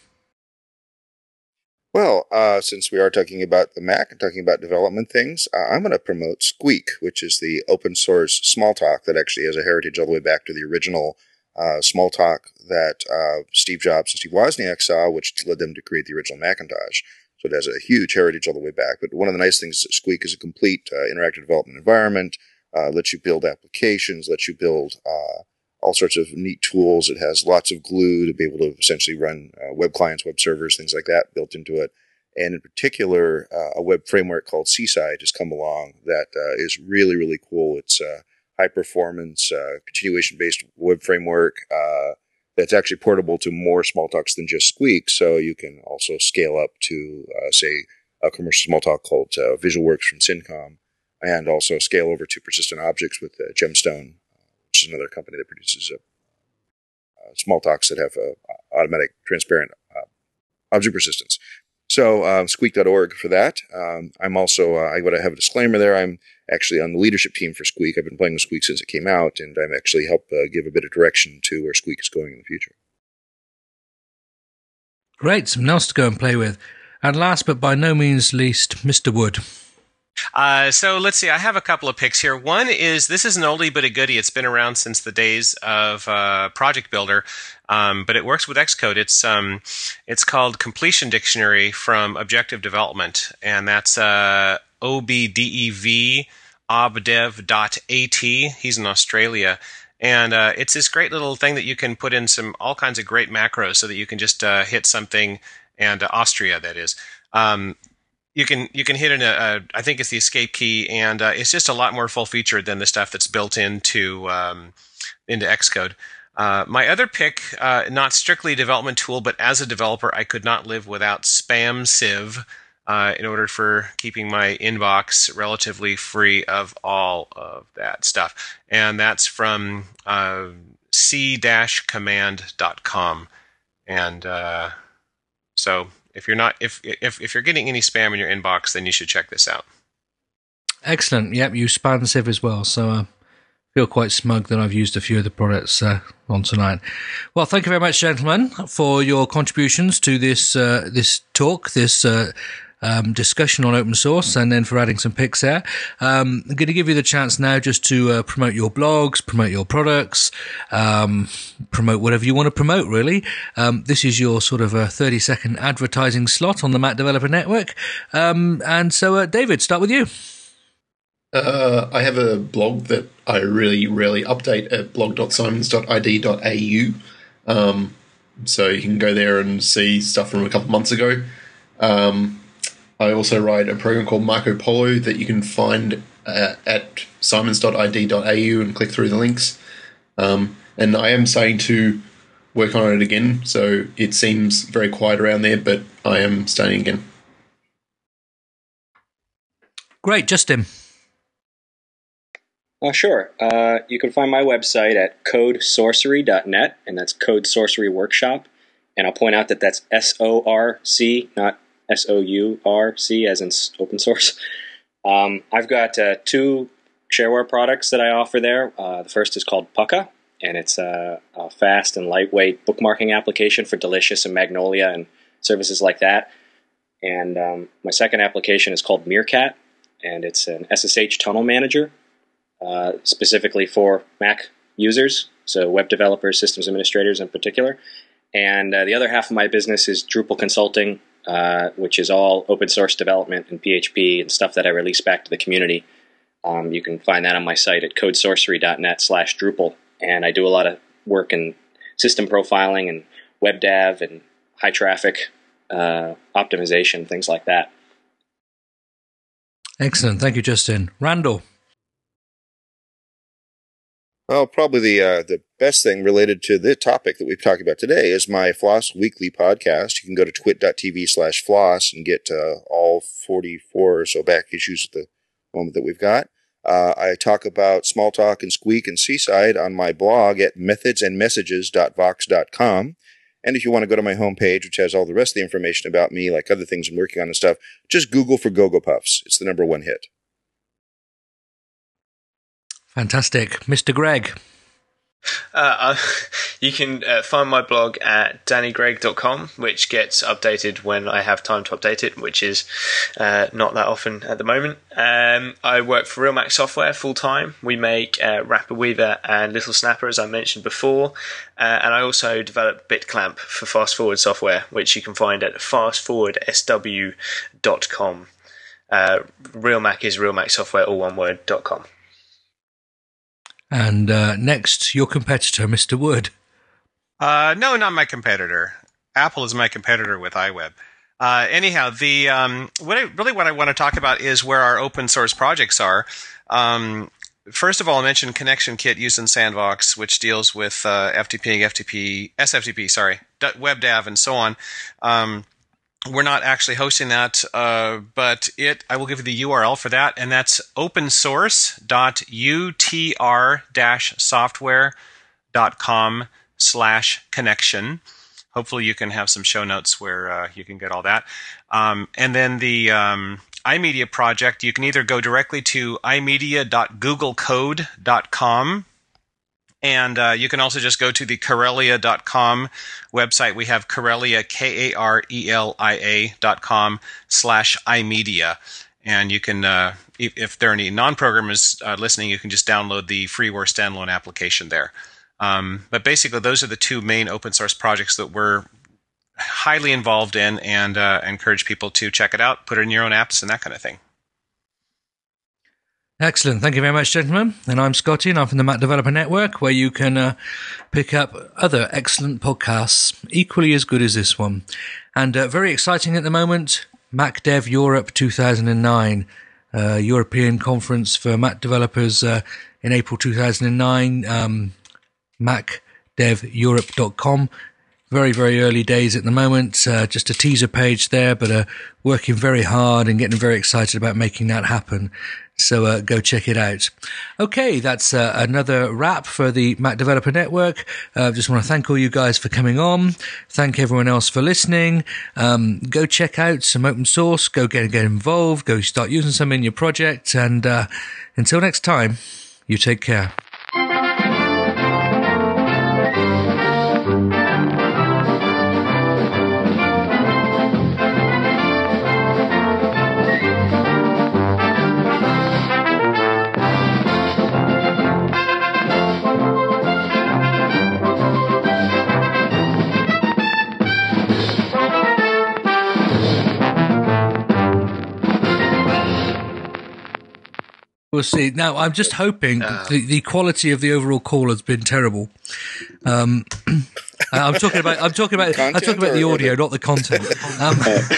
Well, uh, since we are talking about the Mac and talking about development things, uh, I'm going to promote Squeak, which is the open source Smalltalk that actually has a heritage all the way back to the original uh, Smalltalk that uh, Steve Jobs and Steve Wozniak saw, which led them to create the original Macintosh. So it has a huge heritage all the way back. But one of the nice things is that Squeak is a complete uh, interactive development environment, uh, lets you build applications, lets you build uh, all sorts of neat tools. It has lots of glue to be able to essentially run uh, web clients, web servers, things like that built into it. And in particular, uh, a web framework called Seaside has come along that uh, is really, really cool. It's a high performance, uh, continuation-based web framework uh, that's actually portable to more Smalltalks than just Squeak. So you can also scale up to, uh, say, a commercial Smalltalk called uh, VisualWorks from Syncom, and also scale over to persistent objects with uh, Gemstone, which is another company that produces uh, uh, Smalltalks that have uh, automatic, transparent uh, object persistence. So um, squeak dot org for that. Um, I'm also, uh, I got to have a disclaimer there. I'm actually on the leadership team for Squeak. I've been playing with Squeak since it came out, and I'm actually help uh, give a bit of direction to where Squeak is going in the future. Great, something else to go and play with. And last but by no means least, Mister Wood. Uh, so let's see. I have a couple of picks here. One is, this is an oldie but a goodie. It's been around since the days of uh, Project Builder, um, but it works with Xcode. It's um, it's called Completion Dictionary from Objective Development, and that's uh, O B D E V obdev dot A T. He's in Australia. And uh, it's this great little thing that you can put in some all kinds of great macros so that you can just uh, hit something, and uh, Austria, that is. Um, You can you can hit in a, a I think it's the escape key, and uh, it's just a lot more full featured than the stuff that's built into um, into Xcode. Uh, my other pick, uh, not strictly a development tool, but as a developer, I could not live without SpamSieve uh, in order for keeping my inbox relatively free of all of that stuff. And that's from uh, c dash command dot com. And uh, so. If you're not, if if if you're getting any spam in your inbox, then you should check this out. Excellent. Yep, you SpamSieve as well. So I uh, feel quite smug that I've used a few of the products uh, on tonight. Well, thank you very much, gentlemen, for your contributions to this uh, this talk, this uh, um, discussion on open source, and then for adding some picks there. Um, I'm going to give you the chance now just to uh, promote your blogs, promote your products, um, promote whatever you want to promote, really. Um, this is your sort of a thirty second advertising slot on the Mac Developer Network. Um, and so, uh, David, start with you. Uh, I have a blog that I really rarely update at blog dot simons dot I D dot A U. Um, so you can go there and see stuff from a couple months ago. Um, I also write a program called Marco Polo that you can find uh, at simons dot I D dot A U and click through the links. Um, and I am starting to work on it again, so it seems very quiet around there, but I am starting again. Great, Justin. Uh, sure. Uh, you can find my website at code sorcery dot net, and that's Code Sorcery Workshop. And I'll point out that that's S O R C, not S O U R C, as in open source. Um, I've got uh, two shareware products that I offer there. Uh, the first is called Pukka, and it's a, a fast and lightweight bookmarking application for Delicious and Magnolia and services like that. And um, my second application is called Meerkat, and it's an S S H tunnel manager, uh, specifically for Mac users, so web developers, systems administrators in particular. And uh, the other half of my business is Drupal Consulting, uh, which is all open source development and P H P and stuff that I release back to the community. Um, you can find that on my site at code sorcery dot net slash Drupal. And I do a lot of work in system profiling and web dev and high traffic uh, optimization, things like that. Excellent. Thank you, Justin. Randall. Well, probably the uh, the best thing related to the topic that we've talked about today is my Floss Weekly podcast. You can go to twit dot t v slash floss and get uh, all forty-four or so back issues at the moment that we've got. Uh, I talk about Smalltalk and Squeak and Seaside on my blog at methods and messages dot vox dot com. And if you want to go to my homepage, which has all the rest of the information about me, like other things I'm working on and stuff, just Google for GoGo Puffs. It's the number one hit. Fantastic. Mister Greg. Uh, you can uh, find my blog at danny greg dot com, which gets updated when I have time to update it, which is uh, not that often at the moment. Um, I work for Real Mac Software full time. We make uh, Rapid Weaver and Little Snapper, as I mentioned before, uh, and I also develop BitClamp for Fast Forward software, which you can find at fast forward s w dot com. Uh, Real Mac is Real Mac Software, all one word, dot com. And uh, next, your competitor, Mister Wood. Uh, no, not my competitor. Apple is my competitor with iWeb. Uh, anyhow, the um, what I, really what I want to talk about is where our open source projects are. Um, first of all, I mentioned Connection Kit used in Sandbox, which deals with uh, F T P, F T P, S F T P, sorry, WebDAV, and so on. Um, We're not actually hosting that, uh, but it. I will give you the U R L for that, and that's opensource.utr-software.com slash connection. Hopefully you can have some show notes where uh, you can get all that. Um, and then the um, iMedia project, you can either go directly to imedia dot google code dot com, and uh, you can also just go to the Karelia dot com website. We have Karelia, K A R E L I A dot com slash iMedia. And you can, uh, if, if there are any non-programmers uh, listening, you can just download the freeware standalone application there. Um, but basically, those are the two main open source projects that we're highly involved in, and uh, encourage people to check it out, put it in your own apps, and that kind of thing. Excellent. Thank you very much, gentlemen. And I'm Scotty, and I'm from the Mac Developer Network, where you can uh, pick up other excellent podcasts, equally as good as this one. And uh, very exciting at the moment, MacDev Europe two thousand nine, uh, European Conference for Mac Developers uh, in April two thousand nine, um, mac dev europe dot com. Very, very early days at the moment, uh, just a teaser page there, but uh, working very hard and getting very excited about making that happen. So uh, go check it out. Okay, that's uh, another wrap for the Mac Developer Network. I uh, just want to thank all you guys for coming on. Thank everyone else for listening. Um, go check out some open source. Go get, get involved. Go start using some in your project. And uh, until next time, you take care. We'll see. Now, I'm just hoping uh, the, the quality of the overall call has been terrible. Um, I'm talking about. I'm talking about. I'm talking about the audio, not the content. Um,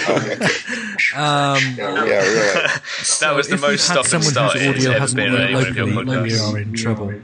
um, yeah, really. That was the most stop and start whose audio ever hasn't been been on any one of your locally, podcasts. we are in trouble.